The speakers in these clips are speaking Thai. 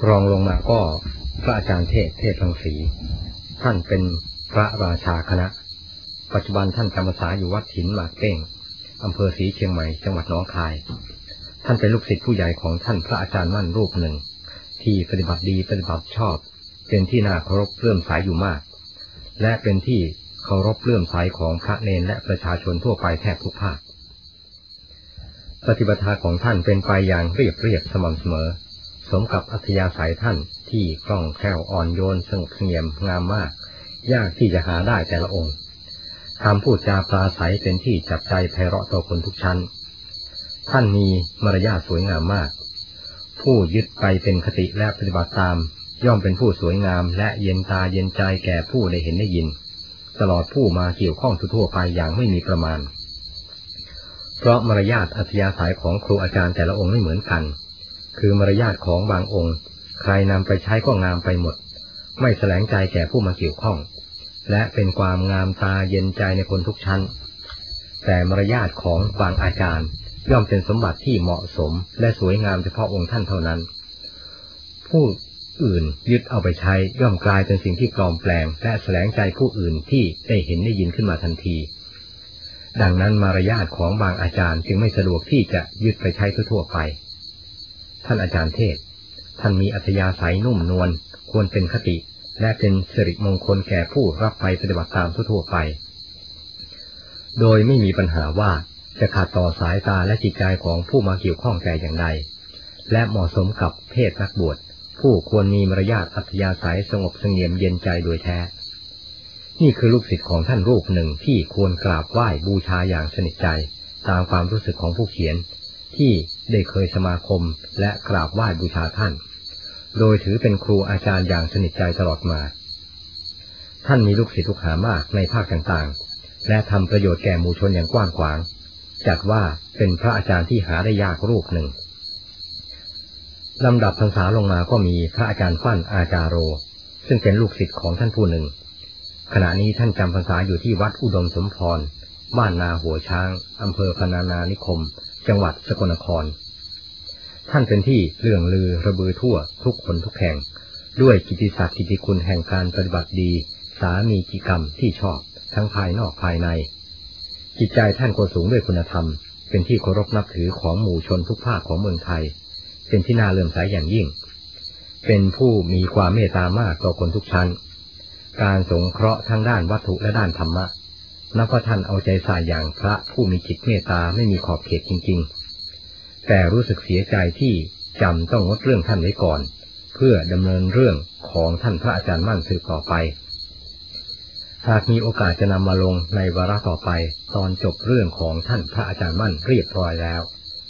รองลงมาก็พระอาจารย์เทศรังสีท่านเป็นพระราชาคณะปัจจุบันท่านจำพรรษาอยู่วัดหินหมากเป้งอำเภอศรีเชียงใหม่จังหวัดหนองคายท่านเป็นลูกศิษย์ผู้ใหญ่ของท่านพระอาจารย์มั่นรูปหนึ่งที่ปฏิบัติดีปฏิบัติชอบเป็นที่น่าเคารพเลื่อมใสอยู่มากและเป็นที่เคารพเลื่อมใสของพระเณรและประชาชนทั่วไปแทบทุกภาคปฏิบัติของท่านเป็นไปอย่างเรียบสม่ำเสมอสมกับอัธยาศัยท่านที่คล่องแคล่วอ่อนโยนสงบเสงี่ยมงามมากยากที่จะหาได้แต่ละองค์คำพูดจาปราศัยเป็นที่จับใจไพเราะต่อคนทุกชั้นท่านมีมารยาทสวยงามมากผู้ยึดไปเป็นคติและปฏิบัติตามย่อมเป็นผู้สวยงามและเย็นตาเย็นใจแก่ผู้ได้เห็นได้ยินตลอดผู้มาเกี่ยวข้องทั่วไปอย่างไม่มีประมาณเพราะมารยาทอัธยาศัยของครูอาจารย์แต่ละองค์ไม่เหมือนกันคือมารยาทของบางองค์ใครนำไปใช้ก็งามไปหมดไม่แสลงใจแก่ผู้มาเกี่ยวข้องและเป็นความงามตาเย็นใจในคนทุกชั้นแต่มารยาทของบางอาจารย์ย่อมเป็นสมบัติที่เหมาะสมและสวยงามเฉพาะองค์ท่านเท่านั้นผู้อื่นยึดเอาไปใช้ย่อมกลายเป็นสิ่งที่ปลอมแปลงและแสลงใจผู้อื่นที่ได้เห็นได้ยินขึ้นมาทันทีดังนั้นมารยาทของบางอาจารย์จึงไม่สะดวกที่จะยึดไปใช้ทั่วไปท่านอาจารย์เทศท่านมีอัธยาศัยนุ่มนวลควรเป็นคติและเป็นสิริมงคลแก่ผู้รับไปปฏิบัติตามทั่วไปโดยไม่มีปัญหาว่าจะขัดต่อสายตาและจิตใจของผู้มาเกี่ยวข้องแต่อย่างใดและเหมาะสมกับเพศนักบวชผู้ควรมีมารยาทอัธยาศัยสงบเสงี่ยมเย็นใจโดยแท้นี่คือลูกศิษย์ของท่านรูปหนึ่งที่ควรกราบไหว้บูชาอย่างสนิทใจตามความรู้สึกของผู้เขียนที่ได้เคยสมาคมและกราบไหว้บูชาท่านโดยถือเป็นครูอาจารย์อย่างสนิทใจตลอดมาท่านมีลูกศิษย์ลูกหามากในภาคต่างๆและทำประโยชน์แก่หมู่ชนอย่างกว้างขวางจัดว่าเป็นพระอาจารย์ที่หาได้ยากรูปหนึ่งลำดับพรรษาลงมาก็มีพระอาจารย์ฟั่นอาจารโรซึ่งเป็นลูกศิษย์ของท่านผู้หนึ่งขณะนี้ท่านจำพรรษาอยู่ที่วัดอุดมสมพรบ้านนาหัวช้างอำเภอพนานานิคมจังหวัดสกลนครท่านเป็นที่เลื่องลือระบือทั่วทุกคนทุกแห่งด้วยกิตติศักดิ์กิตติคุณแห่งการปฏิบัติดีสามีกิกรรมที่ชอบทั้งภายนอกภายในจิตใจท่านก็สูงด้วยคุณธรรมเป็นที่เคารพนับถือของหมู่ชนทุกภาคของเมืองไทยเป็นที่น่าเลื่อมใสอย่างยิ่งเป็นผู้มีความเมตตามากต่อคนทุกชั้นการสงเคราะห์ทั้งด้านวัตถุและด้านธรรมะนับว่าท่านเอาใจใส่อย่างพระผู้มีจิตเมตตาไม่มีขอบเขตจริงๆแต่รู้สึกเสียใจที่จำต้องงดเรื่องท่านไว้ก่อนเพื่อดำเนินเรื่องของท่านพระอาจารย์มั่นสืบต่อไปหากมีโอกาสจะนำมาลงในวาระต่อไปตอนจบเรื่องของท่านพระอาจารย์มั่นเรียบร้อยแล้ว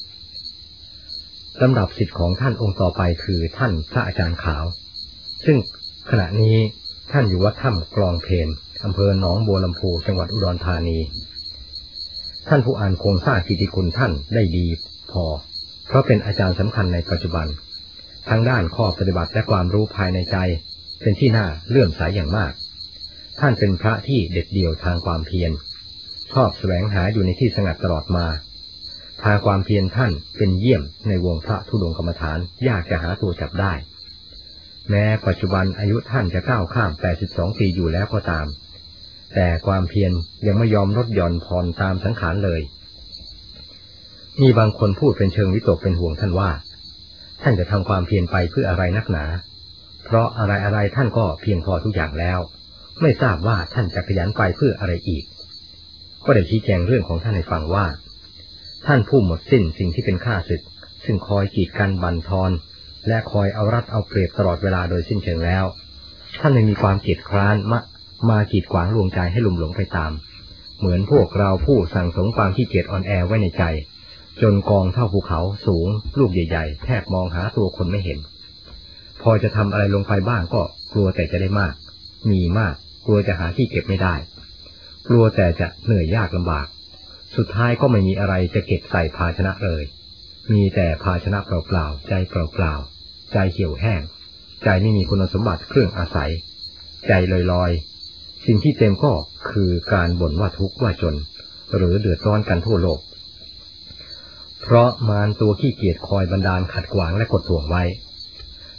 ลำดับศิษย์ของท่านองค์ต่อไปคือท่านพระอาจารย์ขาวซึ่งขณะนี้ท่านอยู่วัดถ้ำกลองเพนอำเภอหนองบัวลำพูจังหวัดอุดรธานีท่านผู้อ่านคงทราบกิตติคุณท่านได้ดีพอเพราะเป็นอาจารย์สำคัญในปัจจุบันทั้งด้านข้อปฏิบัติและความรู้ภายในใจเป็นที่น่าเลื่อมใสอย่างมากท่านเป็นพระที่เด็ดเดี่ยวทางความเพียรชอบแสวงหาอยู่ในที่สงัดตลอดมาทางความเพียรท่านเป็นเยี่ยมในวงพระธุดงค์กรรมฐานยากจะหาตัวจับได้แม้ปัจจุบันอายุท่านจะก้าวข้าม82 ปีอยู่แล้วก็ตามแต่ความเพียรยังไม่ยอมลดหย่อนผ่อนตามสังขารเลยมีบางคนพูดเป็นเชิงวิตกเป็นห่วงท่านว่าท่านจะทำความเพียรไปเพื่ออะไรนักหนาเพราะอะไรท่านก็เพียงพอทุกอย่างแล้วไม่ทราบว่าท่านจะขยันไปเพื่ออะไรอีกก็ได้ชี้แจงเรื่องของท่านให้ฟังว่าท่านผู้หมดสิ้นสิ่งที่เป็นข้าศึกซึ่งคอยกีดกันบั่นทอนและคอยเอารัดเอาเปรียบตลอดเวลาโดยสิ้นเชิงแล้วท่านไม่มีความเกียจคร้านมากีดขวางลวงใจให้ลุ่มหลงไปตามเหมือนพวกเราผู้สั่งสมความขี้เกียจอ่อนแอไว้ในใจจนกองเท่าภูเขาสูงลูกใหญ่ๆแทบมองหาตัวคนไม่เห็นพอจะทำอะไรลงไปบ้างก็กลัวแต่จะได้มากมีมากกลัวจะหาที่เก็บไม่ได้กลัวแต่จะเหนื่อยยากลำบากสุดท้ายก็ไม่มีอะไรจะเก็บใส่ภาชนะเลยมีแต่ภาชนะเปล่าๆใจเปล่าๆใจเหี่ยวแห้งใจไม่มีคุณสมบัติเครื่องอาศัยใจลอยๆสิ่งที่เต็มก็คือการบ่นว่าทุกข์ว่าจนหรือเดือดร้อนกันทั่วโลกเพราะมารตัวขี้เกียจคอยบันดาลขัดขวางและกดท่วงไว้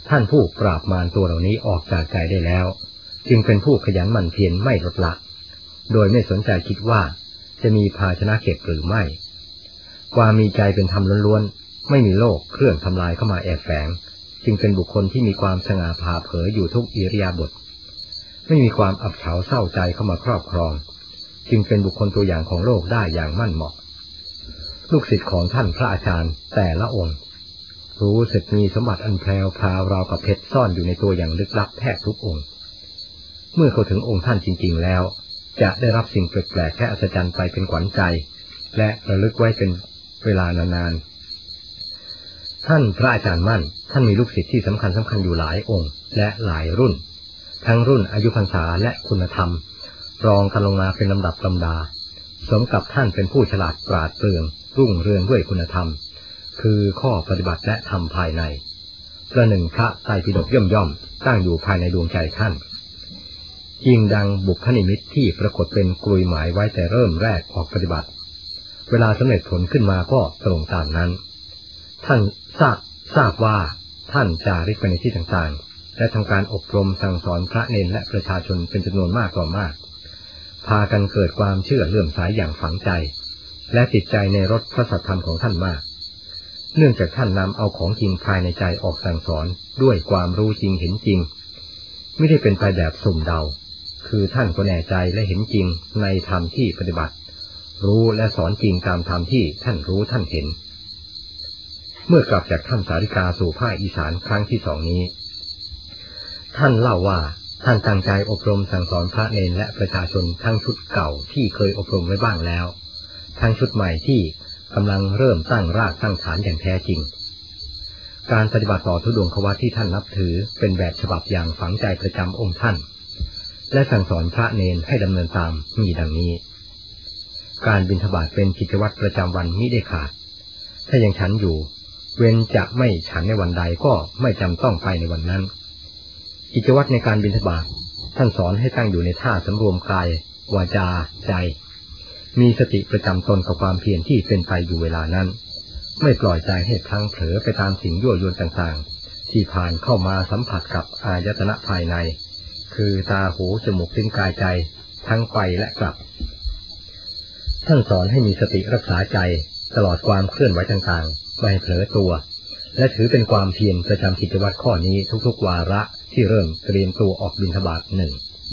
ท่านผู้ปราบมารตัวเหล่านี้ออกจากใจได้แล้วจึงเป็นผู้ขยันหมั่นเพียรไม่ลดละโดยไม่สนใจคิดว่าจะมีภาชนะเก็บหรือไม่ความมีใจเป็นธรรมล้วนๆไม่มีโลกเครื่องทำลายเข้ามาแอบแฝงจึงเป็นบุคคลที่มีความสง่าผ่าเผยอยู่ทุกอิริยาบถไม่มีความอับเฉาเศร้าใจเข้ามาครอบครองจึงเป็นบุคคลตัวอย่างของโลกได้อย่างมั่นเหมาะลูกศิษย์ของท่านพระอาจารย์แต่ละองค์รู้สึกมีสมบัติอันแพรวพราวราวกับเพชรซ่อนอยู่ในตัวอย่างลึกลับแทบทุกองค์เมื่อเขาถึงองค์ท่านจริงๆแล้วจะได้รับสิ่งแปลกๆและอัศจรรย์ไปเป็นขวัญใจและระลึกไว้เป็นเวลานานๆท่านพระอาจารย์มั่นท่านมีลูกศิษย์ที่สำคัญอยู่หลายองค์และหลายรุ่นทั้งรุ่นอายุพรรษาและคุณธรรมรองกันลงมาเป็นลำดับลำดาสมกับท่านเป็นผู้ฉลาดปราดเปรื่องรุ่งเรืองด้วยคุณธรรมคือข้อปฏิบัติและธรรมภายในประหนึ่งพระไตรปิฎกย่อมๆตั้งอยู่ภายในดวงใจท่านยิ่งดังบุพนิมิตที่ปรากฏเป็นกลุยหมายไว้แต่เริ่มแรกออกปฏิบัติเวลาสำเร็จผลขึ้นมาก็ตรงตามนั้นท่านทราบว่าท่านจาริกไปในที่ต่างๆและทำการอบรมสั่งสอนพระเณรและประชาชนเป็นจำนวนมากต่อมากพากันเกิดความเชื่อเลื่อมใสอย่างฝังใจและติดใจในรสพระสัทธรรมของท่านมากเนื่องจากท่านนำเอาของจริงภายในใจออกสั่งสอนด้วยความรู้จริงเห็นจริงไม่ได้เป็นไปแบบสุ่มเดาคือท่านก็แน่ใจและเห็นจริงในธรรมที่ปฏิบัติรู้และสอนจริงตามธรรมที่ท่านรู้ท่านเห็นเมื่อกลับจากถ้ำสาริกาสู่ภาคอีสานครั้งที่2นี้ท่านเล่าว่าท่านตั้งใจอบรมสั่งสอนพระเณรและประชาชนทั้งชุดเก่าที่เคยอบรมไว้บ้างแล้วทั้งชุดใหม่ที่กำลังเริ่มตั้งรากตั้งฐานอย่างแท้จริงการปฏิบัติต่อธุดงควัตที่ท่านนับถือเป็นแบบฉบับอย่างฝังใจประจำองค์ท่านและสั่งสอนพระเณรให้ดำเนินตามมีดังนี้การบิณฑบาตเป็นกิจวัตรประจำวันมิได้ขาดถ้ายังฉันอยู่เว้นจะไม่ฉันในวันใดก็ไม่จำต้องไปในวันนั้นกิจวัตรในการบิณฑบาตท่านสอนให้ตั้งอยู่ในท่าสำรวมกายวาจาใจมีสติประจำตนกับความเพียรที่เป็นไปอยู่เวลานั้นไม่ปล่อยใจให้พลั้งเผลอไปตามสิ่งยั่วยวนต่างๆที่ผ่านเข้ามาสัมผัสกับอายตนะภายในคือตาหูจมูกลิ้นกายใจทั้งไปและกลับท่านสอนให้มีสติรักษาใจตลอดความเคลื่อนไหวต่างๆไม่ให้เผลอตัวและถือเป็นความเพียรประจำกิจวัตรข้อนี้ทุกๆวาระที่เริ่มเตรียมตัวออกบิณฑบาต1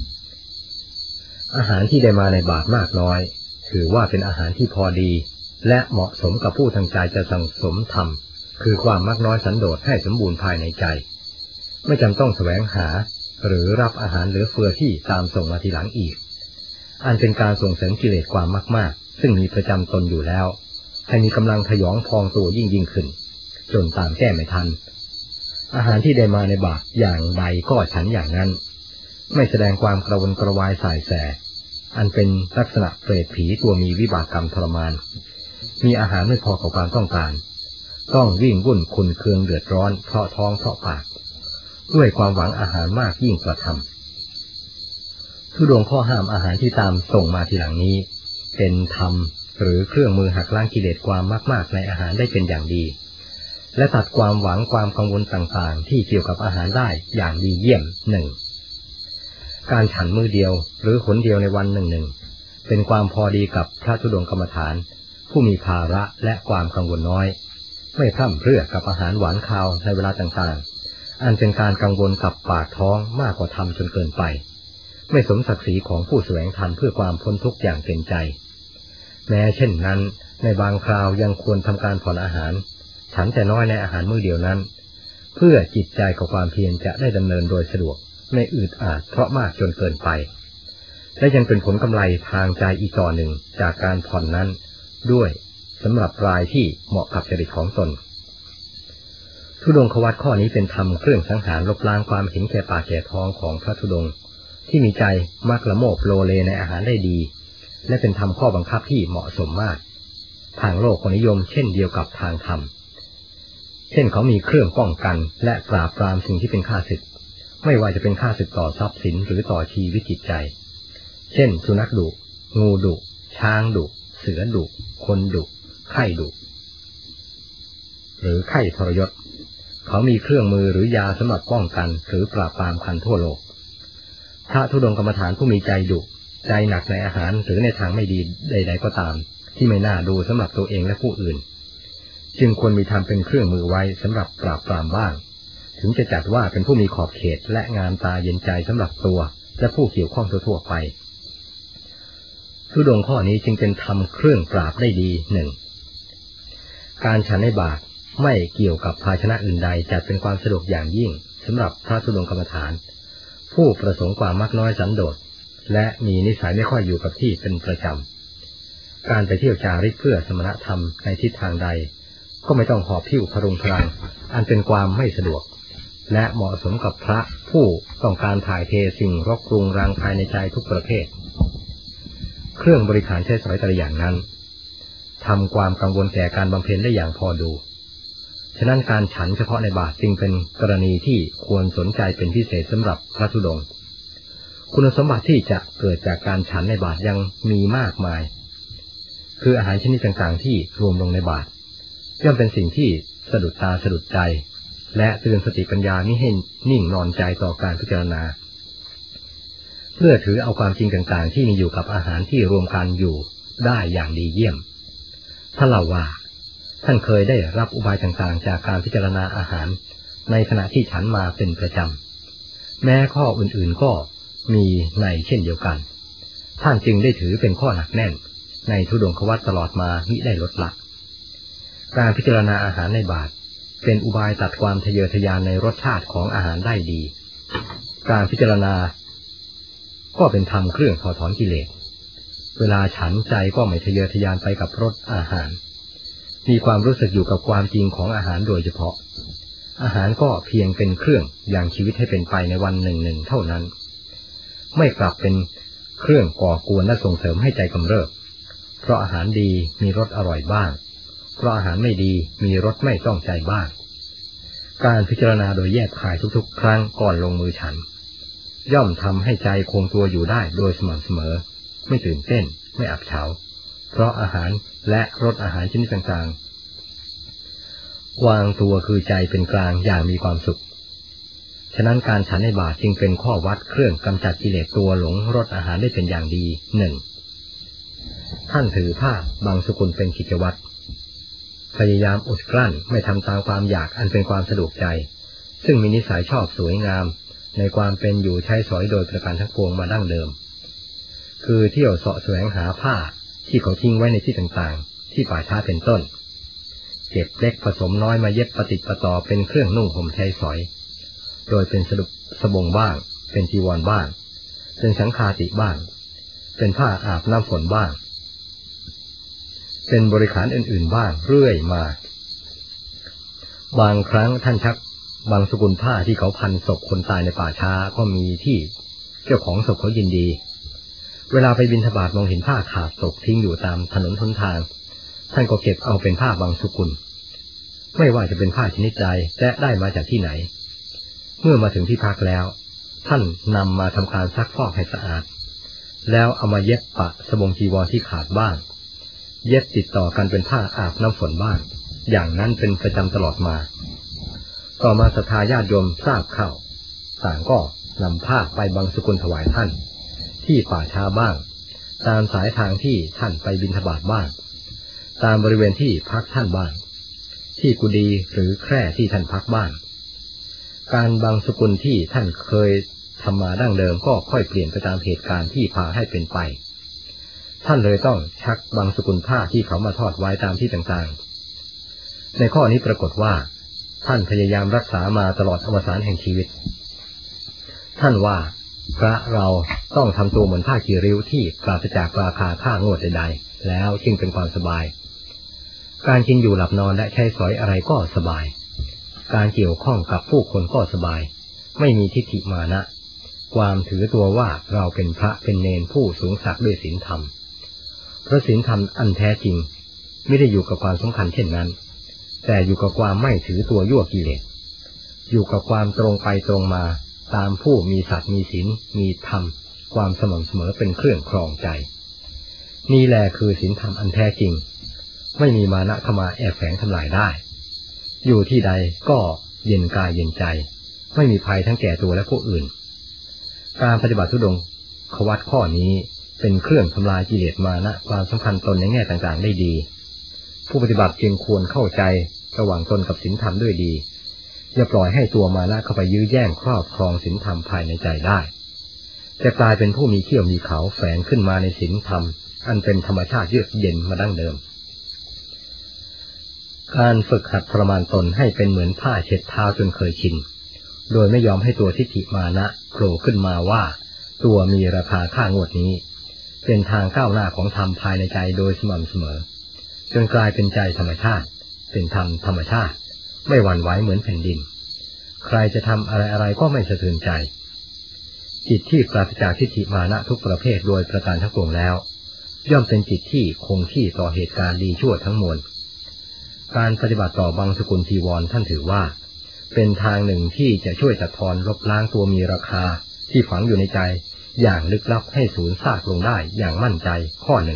อาหารที่ได้มาในบาตรมากน้อยถือว่าเป็นอาหารที่พอดีและเหมาะสมกับผู้ทั้งใจจะสั่งสมธรรมคือความมักน้อยสันโดษให้สมบูรณ์ภายในใจไม่จำต้องแสวงหาหรือรับอาหารเหลือเฟือที่ตามส่งมาทีหลังอีกอันเป็นการส่งเสริมกิเลสความมากๆซึ่งมีประจำตนอยู่แล้วให้มีกำลังทยองพองตัวยิ่งขึ้นจนตามแก้ไม่ทันอาหารที่ได้มาในบาตรอย่างใดก็ฉันอย่างนั้นไม่แสดงความกระวนกระวายส่ายแสอันเป็นลักษณะเปรตผีตัวมีวิบากกรรมทรมานมีอาหารไม่พอกับความต้องการต้องวิ่งวุ่นขุ่นเคืองเดือดร้อนเพราะท้องเพราะปากด้วยความหวังอาหารมากยิ่งกว่าธรรมธุดงค์ข้อห้ามอาหารที่ตามส่งมาทีหลังนี้เป็นธรรมหรือเครื่องมือหักล้างกิเลสความมากๆในอาหารได้เป็นอย่างดีและตัดความหวังความกังวลต่างๆที่เกี่ยวกับอาหารได้อย่างดีเยี่ยม1การฉันมื้อเดียวหรือหนเดียวในวันหนึ่งเป็นความพอดีกับพระธุดงค์กรรมฐานผู้มีภาระและความกังวลน้อยไม่พร่ำเพรื่อกับอาหารหวานคาวในเวลาต่างๆอันเป็นการกังวลกับปากท้องมากกว่าธรรมจนเกินไปไม่สมศักดิ์ศรีของผู้แสวงธรรมเพื่อความพ้นทุกข์อย่างเต็มใจแม้เช่นนั้นในบางคราวยังควรทำการผ่อนอาหารฉันแต่น้อยในอาหารมื้อเดียวนั้นเพื่อจิตใจกับความเพียรจะได้ดำเนินโดยสะดวกไม่อืดอาดเพราะมากจนเกินไปและยังเป็นผลกำไรทางใจอีกต่อหนึ่งจากการผ่อนนั้นด้วยสำหรับรายที่เหมาะกับจริตของตนธุดงควัตข้อนี้เป็นธรรมเครื่องสังหารลบล้างความเห็นแก่ปากแก่ท้องของพระธุดงค์ที่มีใจมักละโมบโลเลในอาหารได้ดีและเป็นธรรมข้อบังคับที่เหมาะสมมากทางโลกนิยมเช่นเดียวกับทางธรรมเช่นเขามีเครื่องป้องกันและปราบปรามสิ่งที่เป็นข้าศึกไม่ว่าจะเป็นข้าศึกต่อทรัพย์สินหรือต่อชีวิตจิตใจเช่นสุนัขดุงูดุช้างดุเสือดุคนดุไข้ดุหรือไข้ทรยศเขามีเครื่องมือหรือยาสำหรับป้องกันหรือปราบปรามคันทั่วโลกพระธุดงค์กรรมฐานผู้มีใจดุใจหนักในอาหารหรือในทางไม่ดีใดๆก็ตามที่ไม่น่าดูสำหรับตัวเองและผู้อื่นจึงควรมีธรรมเป็นเครื่องมือไว้สำหรับปราบปรามบ้างถึงจะจัดว่าเป็นผู้มีขอบเขตและงามตาเย็นใจสำหรับตัวและผู้เกี่ยวข้องทั่วไปธุดงค์ข้อนี้จึงเป็นธรรมเครื่องปราบได้ดีหนึ่งการฉันในบาตรไม่เกี่ยวกับภาชนะอื่นใดจัดเป็นความสะดวกอย่างยิ่งสำหรับพระธุดงค์กรรมฐานผู้ประสงค์ความมักน้อยสันโดษและมีนิสัยไม่ค่อยอยู่กับที่เป็นประจำการไปเที่ยวจาริกเพื่อสมณธรรมในทิศทางใดก็ไม่ต้องหอบพิ้วพรุงพรังอันเป็นความไม่สะดวกและเหมาะสมกับพระผู้ต้องการถ่ายเทสิ่งรกรุงรังภายในใจทุกประเภทเครื่องบริหารใช้สอยแต่ละอย่างนั้นทำความกังวลแก่การบำเพ็ญได้อย่างพอดูฉะนั้นการฉันเฉพาะในบาตรจึงเป็นกรณีที่ควรสนใจเป็นพิเศษสำหรับพระธุดงค์คุณสมบัติที่จะเกิดจากการฉันในบาตรยังมีมากมายคืออาหารชนิดต่างๆที่รวมลงในบาตรย่อมเป็นสิ่งที่สะดุดตาสะดุดใจและเตือนสติปัญญามิให้นิ่งนอนใจต่อการพิจารณาเพื่อถือเอาความจริงต่างๆที่มีอยู่กับอาหารที่รวมกันอยู่ได้อย่างดีเยี่ยมท่านเล่าว่าท่านเคยได้รับอุบายต่างๆจากการพิจารณาอาหารในขณะที่ฉันมาเป็นประจำแม้ข้ออื่นๆก็มีในเช่นเดียวกันท่านจึงได้ถือเป็นข้อหนักแน่นในธุดงควัตรตลอดมามิได้ลดละการพิจารณาอาหารในบาตรเป็นอุบายตัดความทะเยอทะยานในรสชาติของอาหารได้ดีการพิจารณาก็เป็นธรรมเครื่องถอดถอนกิเลสเวลาฉันใจก็ไม่ทะเยอทะยานไปกับรสอาหารมีความรู้สึกอยู่กับความจริงของอาหารโดยเฉพาะอาหารก็เพียงเป็นเครื่องอย่างชีวิตให้เป็นไปในวันหนึ่งๆเท่านั้นไม่กลับเป็นเครื่องก่อกวนและส่งเสริมให้ใจกำเริบเพราะอาหารดีมีรสอร่อยบ้างเพราะอาหารไม่ดีมีรสไม่ต้องใจบ้างการพิจารณาโดยแยกคายทุกๆครั้งก่อนลงมือฉันย่อมทำให้ใจคงตัวอยู่ได้โดยสม่ำเสมอไม่ตื่นเต้นไม่อับเฉาเพราะอาหารและรสอาหารชนิดต่างๆวางตัวคือใจเป็นกลางอย่างมีความสุขฉะนั้นการฉันในบาตรจึงเป็นข้อวัดเครื่องกำจัดกิเลสตัวหลงรสอาหารได้เป็นอย่างดีหนึ่งท่านถือผ้าบางสกุลเป็นกิจวัตรพยายามอดกลั้นไม่ทำตามความอยากอันเป็นความสะดวกใจซึ่งมีนิสัยชอบสวยงามในความเป็นอยู่ใช้สอยโดยประการทั้งปวงมาดั้งเดิมคือเที่ยวเสาะแสวงหาผ้าที่เขาทิ้งไว้ในที่ต่างๆที่ป่าช้าเป็นต้นเก็บเล็กผสมน้อยมาเย็บประติดประต่อเป็นเครื่องนุ่งห่มใช้สอยโดยเป็นสบงบ้างเป็นจีวรบ้างเป็นสังฆาติบ้างเป็นผ้าอาบน้ำฝนบ้างเป็นบริขารอื่นๆบ้างเรื่อยมาบางครั้งท่านชักบางสกุลผ้าที่เขาพันศพคนตายในป่าช้าก็มีที่เจ้าของศพเขายินดีเวลาไปบิณฑบาตมองเห็นผ้าขาดตกทิ้งอยู่ตามถนนหนทางท่านก็เก็บเอาเป็นผ้าบางสกุลไม่ว่าจะเป็นผ้าชนิดใดและได้มาจากที่ไหนเมื่อมาถึงที่พักแล้วท่านนำมาทำการซักฟอกให้สะอาดแล้วเอามาเย็บปะสบงจีวรที่ขาดบ้างเย็บติดต่อกันเป็นผ้าอาบน้ำฝนบ้างอย่างนั้นเป็นประจำตลอดมาต่อมาศรัทธาญาติโยมทราบเข้าต่างก็นำผ้าไปบางสกุลถวายท่านที่ป่าช้าบ้างตามสายทางที่ท่านไปบิณฑบาตบ้างตามบริเวณที่พักท่านบ้างที่กุฏิหรือแคร่ที่ท่านพักบ้างการบางสกุลที่ท่านเคยทำมาดั้งเดิมก็ค่อยเปลี่ยนไปตามเหตุการณ์ที่พาให้เป็นไปท่านเลยต้องชักบางสกุลผ้าที่เขามาทอดไว้ตามที่ต่างๆในข้อนี้ปรากฏว่าท่านพยายามรักษามาตลอดอวสานแห่งชีวิตท่านว่าพระเราต้องทำตัวเหมือนผ้ากีริ้วที่ปราศจากราคาค่างวดใดๆแล้วจึงเป็นความสบายการกินอยู่หลับนอนและใช้สอยอะไรก็สบายการเกี่ยวข้องกับผู้คนก็สบายไม่มีทิฏฐิมานะความถือตัวว่าเราเป็นพระเป็นเณรผู้สูงศักดิ์ด้วยศีลธรรมเพราะศีลธรรมอันแท้จริงไม่ได้อยู่กับความสำคัญเช่นนั้นแต่อยู่กับความไม่ถือตัวยั่วกิเลสอยู่กับความตรงไปตรงมาตามผู้มีศักดิ์มีศีลมีธรรมความสม่ำเสมอเป็นเครื่องครองใจนี่แหละคือศีลธรรมอันแท้จริงไม่มีมานะเข้ามาแอบแฝงทำลายได้อยู่ที่ใดก็เย็นกายเย็นใจไม่มีภัยทั้งแก่ตัวและผู้อื่นการปฏิบัติธุดงควัตข้อนี้เป็นเครื่องทำลายกิเลสมานะความสำคัญตนในแง่ต่างๆได้ดีผู้ปฏิบัติจึงควรเข้าใจระหว่างตนกับศีลธรรมด้วยดีอย่าปล่อยให้ตัวมานะเข้าไปยื้อแย่งครอบครองศีลธรรมภายในใจได้จะกลายเป็นผู้มีเขี้ยวมีเขาแฝงขึ้นมาในศีลธรรมอันเป็นธรรมชาติเยือกเย็นมาดั้งเดิมการฝึกหัดทรมานตนให้เป็นเหมือนผ้าเช็ดเท้าจนเคยชินโดยไม่ยอมให้ตัวทิฏฐิมานะโผล่ขึ้นมาว่าตัวมีราคาค่างวดนี้เป็นทางก้าวหน้าของธรรมภายในใจโดยสม่ำเสมอจนกลายเป็นใจธรรมชาติเป็นธรรมธรรมชาติไม่หวั่นไหวเหมือนแผ่นดินใครจะทำอะไรๆก็ไม่สะเทือนใจจิตที่ปราศจากทิฏฐิมานะทุกประเภทโดยประการทั้งปวงแล้วย่อมเป็นจิตที่คงที่ต่อเหตุการณ์ดีชั่วทั้งมวลการปฏิบัติต่อบังสกุลจีวรท่านถือว่าเป็นทางหนึ่งที่จะช่วยตัดทอนลบล้างตัวมีราคาที่ฝังอยู่ในใจอย่างลึกลับให้สูญซากลงได้อย่างมั่นใจข้อหนึ่ง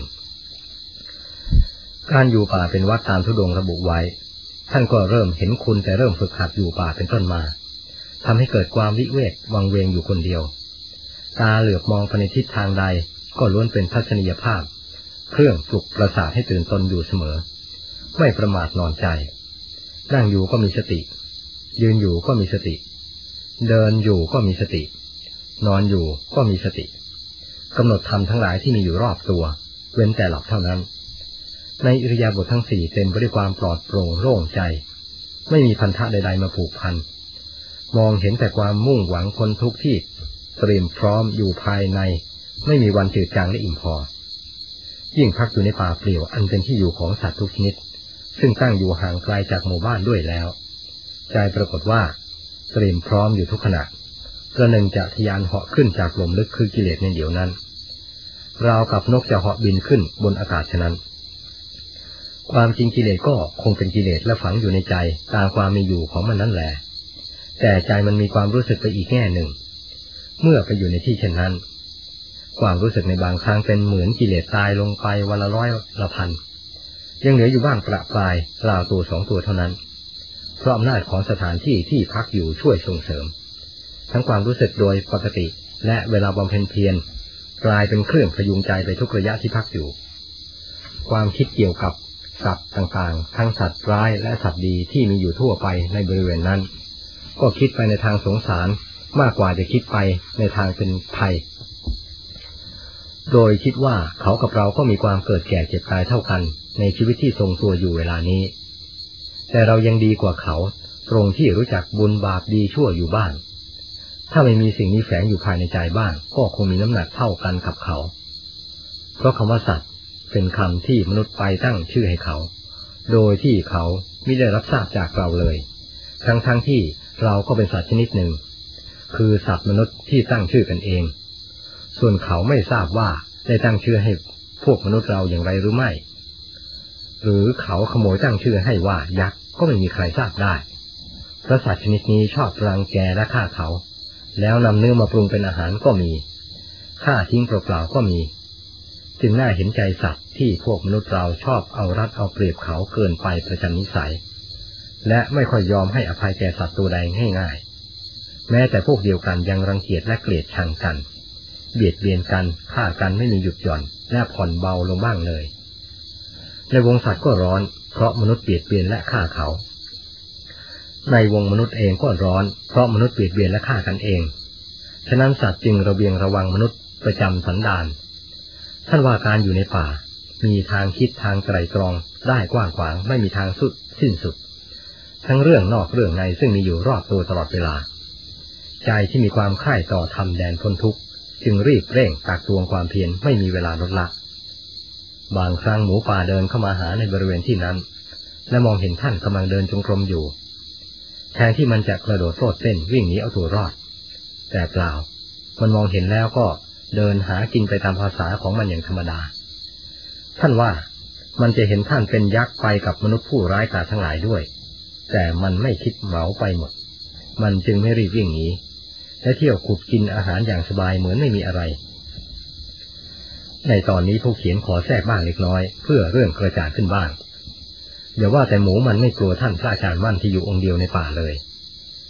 การอยู่ป่าเป็นวัดตามธุดงค์ระบุไว้ท่านก็เริ่มเห็นคุณแต่เริ่มฝึกหัดอยู่ป่าเป็นต้นมาทำให้เกิดความวิเวกวังเวงอยู่คนเดียวตาเหลือบมองไปในทิศทางใดก็ล้วนเป็นทัศนียภาพเครื่องปลุกประสาทให้ตื่นตนอยู่เสมอไม่ประมาทนอนใจนั่งอยู่ก็มีสติยืนอยู่ก็มีสติเดินอยู่ก็มีสตินอนอยู่ก็มีสติกำหนดธรรมทั้งหลายที่มีอยู่รอบตัวเว้นแต่หลับเท่านั้นในอิริยาบถทั้งสี่เต็มไปด้วยความปลอดโปร่งโล่งใจไม่มีพันธะใดๆมาผูกพันมองเห็นแต่ความมุ่งหวังพ้นทุกข์ที่เตรียมพร้อมอยู่ภายในไม่มีวันจืดจางและอิ่มพอยิ่งพักอยู่ในป่าเปลี่ยวอันเป็นที่อยู่ของสัตว์ทุกชนิดซึ่งตั้งอยู่ห่างไกลจากหมู่บ้านด้วยแล้วใจปรากฏว่าเตรียมพร้อมอยู่ทุกขณะประหนึ่งจะทะยานเหาะขึ้นจากหลุมลึกคือกิเลสในเดี๋ยวนั้นราวกับนกจะเหาะบินขึ้นบนอากาศฉะนั้นความจริงกิเลสก็คงเป็นกิเลสและฝังอยู่ในใจตามความมีอยู่ของมันนั่นแหละแต่ใจมันมีความรู้สึกไปอีกแง่หนึ่งเมื่อไปอยู่ในที่เช่นนั้นความรู้สึกในบางครั้งเป็นเหมือนกิเลสตายลงไปวันละร้อยละพันยังเหลืออยู่บ้างประปรายราวตัวสองตัวเท่านั้นเพราะอำนาจของสถานที่ที่พักอยู่ช่วยส่งเสริมทั้งความรู้สึกโดยปกติและเวลาบำเพ็ญเพียรกลายเป็นเครื่องพยุงใจไปทุกระยะที่พักอยู่ความคิดเกี่ยวกับสัตว์ต่างๆทั้งสัตว์ร้ายและสัตว์ดีที่มีอยู่ทั่วไปในบริเวณนั้นก็คิดไปในทางสงสารมากกว่าจะคิดไปในทางเป็นภัยโดยคิดว่าเขากับเราก็มีความเกิดแก่เจ็บตายเท่ากันในชีวิตที่ทรงตัวอยู่เวลานี้แต่เรายังดีกว่าเขาตรงที่รู้จักบุญบาปดีชั่วอยู่บ้างถ้าไม่มีสิ่งนี้แฝงอยู่ภายในใจบ้างก็คงมีน้ำหนักเท่ากันกับเขาเพราะคำว่าสัตว์เป็นคำที่มนุษย์ไปตั้งชื่อให้เขาโดยที่เขาไม่ได้รับทราบจากเราเลยทั้งที่เราก็เป็นสัตว์ชนิดหนึ่งคือสัตว์มนุษย์ที่ตั้งชื่อกันเองส่วนเขาไม่ทราบว่าได้ตั้งชื่อให้พวกมนุษย์เราอย่างไรหรือไม่หรือเขาขโมยตั้งชื่อให้ว่ายักษ์ก็ไม่มีใครทราบได้เพราะสัตว์ชนิดนี้ชอบรังแกและฆ่าเขาแล้วนำเนื้อมาปรุงเป็นอาหารก็มีฆ่าทิ้งเปล่าๆก็มีจึงน่าเห็นใจสัตว์ที่พวกมนุษย์เราชอบเอารัดเอาเปรียบเขาเกินไปประจำนิสัยและไม่ค่อยยอมให้อภัยแก่สัตว์ตัวใดง่ายๆแม้แต่พวกเดียวกันยังรังเกียจและเกลียดชังกันเบียดเบียนกันฆ่ากันไม่มีหยุดหย่อนและผ่อนเบาลงบ้างเลยในวงสัตว์ก็ร้อนเพราะมนุษย์เบียดเบียนและฆ่าเขาในวงมนุษย์เองก็ร้อนเพราะมนุษย์เบียดเบียนและฆ่ากันเองฉะนั้นสัตว์จึงระเบียงระวังมนุษย์ประจำสันดานท่านว่าการอยู่ในป่ามีทางคิดทางไตร่ตรองได้กว้างขวางไม่มีทางสิ้นสุดทั้งเรื่องนอกเรื่องในซึ่งมีอยู่รอบตัวตลอดเวลาใจที่มีความใคร่ต่อธรรมแดนพ้นทุกข์จึงรีบเร่งตักตวงความเพียรไม่มีเวลาลดละบางครั้งหมูป่าเดินเข้ามาหาในบริเวณที่นั้นและมองเห็นท่านกำลังเดินจงกรมอยู่แทนที่มันจะกระโดดโลดเต้นวิ่งหนีเอาตัวรอดแต่เปล่ามันมองเห็นแล้วก็เดินหากินไปตามภาษาของมันอย่างธรรมดาท่านว่ามันจะเห็นท่านเป็นยักษ์ไปกับมนุษย์ผู้ร้ายกาจทั้งหลายด้วยแต่มันไม่คิดเหมาไปหมดมันจึงไม่รีบวิ่งหนีและเที่ยวขุดกินอาหารอย่างสบายเหมือนไม่มีอะไรในตอนนี้ผู้เขียนขอแทรกบ้างเล็กน้อยเพื่อเรื่องกระจ่างขึ้นบ้างอย่าว่าแต่หมูมันไม่กลัวท่านพระอาจารย์มั่นที่อยู่องค์เดียวในป่าเลย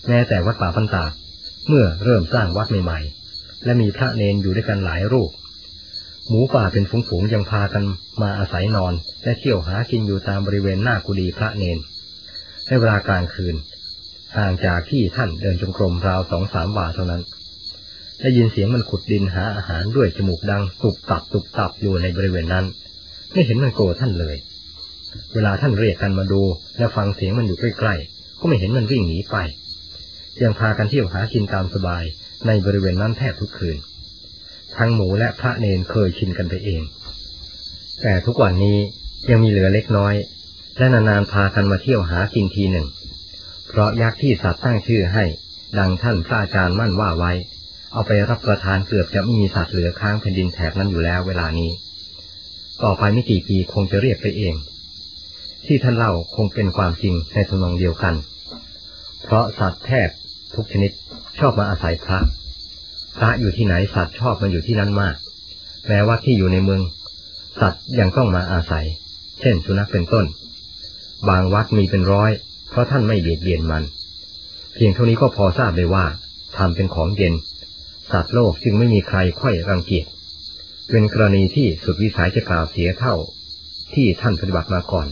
แม้แต่วัดป่าปันตาเมื่อเริ่มสร้างวัดใหม่ๆและมีพระเนนอยู่ด้วยกันหลายรูปหมูป่าเป็นฝูงๆยังพากันมาอาศัยนอนและเที่ยวหากินอยู่ตามบริเวณหน้ากุฏิพระเนนในเวลากลางคืนห่างจากที่ท่านเดินจงกรมราว2-3 วาเท่านั้นได้ยินเสียงมันขุดดินหาอาหารด้วยจมูกดังตุบตับตุบตับอยู่ในบริเวณนั้นไม่เห็นมันโกรธท่านเลยเวลาท่านเรียกกันมาดูและฟังเสียงมันอยู่ใกล้ๆก็ไม่เห็นมันวิ่งหนีไปยังพากันเที่ยวหากินตามสบายในบริเวณนั้นแทบทุกคืนทั้งหมูและพระเนนเคยชินกันไปเองแต่ทุกวันนี้ยังมีเหลือเล็กน้อยและนานๆพากันมาเที่ยวหากินทีหนึ่งเพราะยักษ์ที่สัตว์ตั้งชื่อให้ดังท่านพระอาจารย์มั่นว่าไว้เอาไปรับประทานเกือบจะไม่มีสัตว์เหลือค้างแผ่นดินแถบนั้นอยู่แล้วเวลานี้ต่อไปไม่กี่ปีคงจะเรียกไปเองที่ท่านเล่าคงเป็นความจริงในทำนองเดียวกันเพราะสัตว์แทบทุกชนิดชอบมาอาศัยพระอยู่ที่ไหนสัตว์ชอบมาอยู่ที่นั้นมากแม้ว่าที่อยู่ในเมืองสัตว์ยังต้องมาอาศัยเช่นสุนัขเป็นต้นบางวัดมีเป็นร้อยเพราะท่านไม่เบียดเบียนมันเพียงเท่านี้ก็พอทราบได้ว่าทำเป็นของเย็นสัตว์โลกจึงไม่มีใครค่อยรังเกียจเป็นกรณีที่สุดวิสัยจะกล่าวเสียเท่าที่ท่านปฏิบัติมาก่อน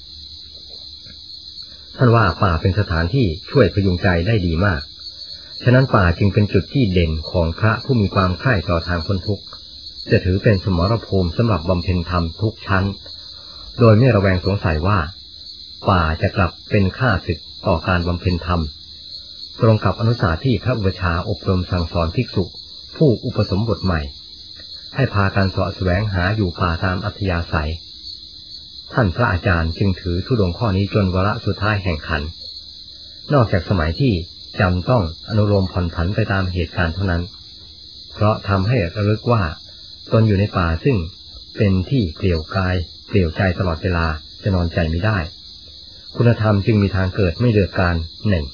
ท่านว่าป่าเป็นสถานที่ช่วยพยุงใจได้ดีมากฉะนั้นป่าจึงเป็นจุดที่เด่นของพระผู้มีความใคร่ต่อทางพ้นทุกข์จะถือเป็นสมรภูมิสำหรับบำเพ็ญธรรมทุกชั้นโดยไม่ระแวงสงสัยว่าป่าจะกลับเป็นข้าศึกต่อการบำเพ็ญธรรมตรงกับอนุสาสน์ที่พระอุปัชฌาย์อบรมสั่งสอนภิกษุผู้อุปสมบทใหม่ให้พากันเสาะแสวงหาอยู่ป่าตามอัธยาศัยท่านพระอาจารย์จึงถือธุดงค์ข้อนี้จนวาระสุดท้ายแห่งขันนอกจากสมัยที่จำต้องอนุโลมผ่อนผันไปตามเหตุการณ์เท่านั้นเพราะทำให้ระลึกว่าตนอยู่ในป่าซึ่งเป็นที่เปลี่ยวกายเปลี่ยวใจตลอดเวลาจะนอนใจไม่ได้คุณธรรมจึงมีทางเกิดไม่เลือกการหนึ่ง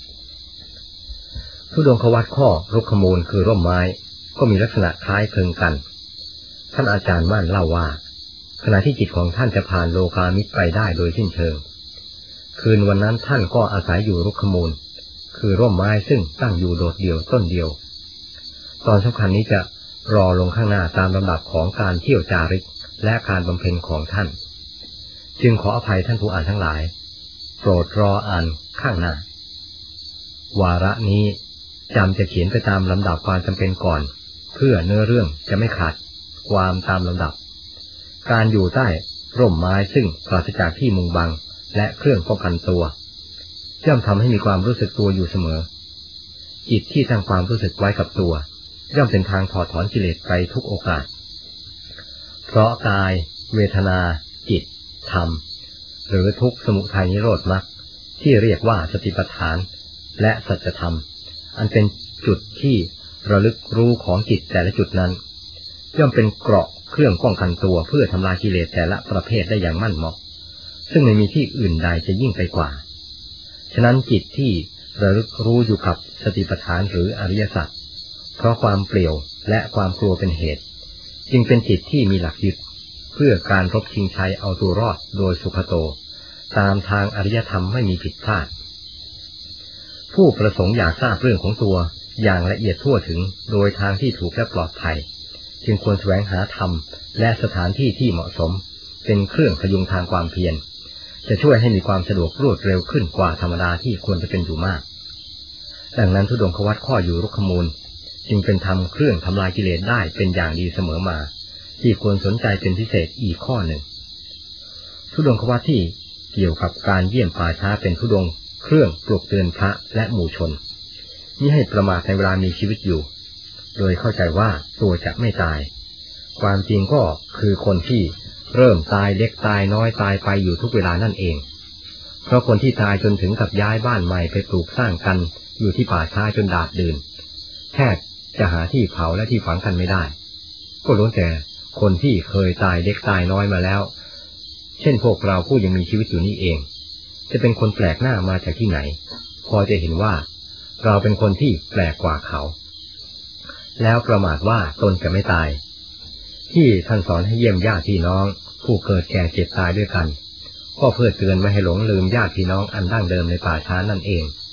ธุดงควัตรข้อรุกขมูลคือร่มไม้ก็มีลักษณะคล้ายคลึงกันท่านอาจารย์มั่นเล่าว่าขณะที่จิตของท่านจะผ่านโลกามิตรไปได้โดยสิ้นเชิงคืนวันนั้นท่านก็อาศัยอยู่รุกขมูลคือร่มไม้ซึ่งตั้งอยู่โดดเดี่ยวต้นเดียวตอนสำคัญนี้จะรอลงข้างหน้าตามลำดับของการเที่ยวจาริกและการบำเพ็ญของท่านจึงขออภัยท่านผู้อ่านทั้งหลายโปรดรออ่านข้างหน้าวาระนี้จำจะเขียนไปตามลำดับความจำเป็นก่อนเพื่อเนื้อเรื่องจะไม่ขาดความตามลำดับการอยู่ใต้ร่มไม้ซึ่งปราศจากที่มุงบังและเครื่องป้องกันตัวย่อมทำให้มีความรู้สึกตัวอยู่เสมอจิตที่ตั้งความรู้สึกไว้กับตัวย่อมเป็นทางถอดถอนกิเลสไปทุกโอกาสเพราะกายเวทนาจิตธรรมหรือทุกข์สมุทัยนิโรธมรรคที่เรียกว่าสติปัฏฐานและสัจธรรมอันเป็นจุดที่ระลึกรู้ของจิตแต่ละจุดนั้นย่อมเป็นเกราะเครื่องป้องกันตัวเพื่อทำลายกิเลสแต่ละประเภทได้อย่างมั่นเหมาะซึ่งไม่มีที่อื่นใดจะยิ่งไปกว่าฉะนั้นจิตที่ระลึกรู้อยู่กับสติปัฏฐานหรืออริยสัจเพราะความเปลี่ยวและความกลัวเป็นเหตุจึงเป็นจิตที่มีหลักยึดเพื่อการรบชิงชัยเอาตัวรอดโดยสุขโตตามทางอริยธรรมไม่มีผิดพลาดผู้ประสงค์อยากทราบเรื่องของตัวอย่างละเอียดทั่วถึงโดยทางที่ถูกและปลอดภัยจึงควรแสวงหาธรรมและสถานที่ที่เหมาะสมเป็นเครื่องพยุงทางความเพียรจะช่วยให้มีความสะดวกรวดเร็วขึ้นกว่าธรรมดาที่ควรจะเป็นอยู่มากดังนั้นธุดงควัตรข้ออยู่รุกขมูลจึงเป็นธรรมเครื่องทำลายกิเลสได้เป็นอย่างดีเสมอมาที่ควรสนใจเป็นพิเศษอีกข้อหนึ่งธุดงควัตรที่เกี่ยวกับการเยี่ยมป่าช้าเป็นธุดงเครื่องปลุกเตือนพระและหมู่ชนมิให้ประมาทในเวลามีชีวิตอยู่โดยเข้าใจว่าตัวจะไม่ตายความจริงก็คือคนที่เริ่มตายเล็กตายน้อยตายไปอยู่ทุกเวลานั่นเองเพราะคนที่ตายจนถึงกับย้ายบ้านใหม่ไปปลูกสร้างกันอยู่ที่ป่าช้าจนดาดดื่นแทบจะหาที่เผาและที่ฝังกันไม่ได้ก็ล้วนแต่คนที่เคยตายเล็กตายน้อยมาแล้วเช่นพวกเราผู้ยังมีชีวิตอยู่นี่เองจะเป็นคนแปลกหน้ามาจากที่ไหนพอจะเห็นว่าเราเป็นคนที่แปลกกว่าเขาแล้วประมาทว่าตนจะไม่ตายที่ท่านสอนให้เยี่ยมญาติพี่น้องผู้เกิดแก่เจ็บตายด้วยกันก็เพื่อเตือนไม่ให้หลงลืมญาติพี่น้องอันดั้งเดิมในป่าช้านั่นเอง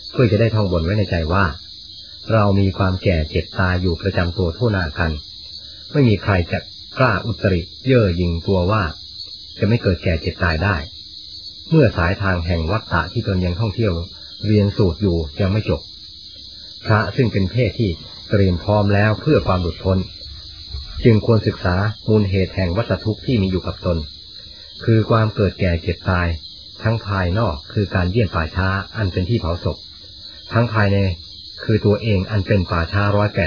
เพื่อจะได้ท่องบนไว้ในใจว่าเรามีความแก่เจ็บตายอยู่ประจำตัวทั่วหน้ากันไม่มีใครจะกล้าอุตริเย่อหยิ่งตัวว่าจะไม่เกิดแก่เจ็บตายได้เมื่อสายทางแห่งวัฏฏะที่ตนยังท่องเที่ยวเรียนสูตรอยู่ยังไม่จบพระซึ่งเป็นเพศที่เตรียมพร้อมแล้วเพื่อความหลุดพ้นจึงควรศึกษามูลเหตุแห่งวัฏทุกข์ที่มีอยู่กับตนคือความเกิดแก่เจ็บตายทั้งภายนอกคือการเยี่ยมป่าช้าอันเป็นที่เผาศพทั้งภายในคือตัวเองอันเป็นป่าช้า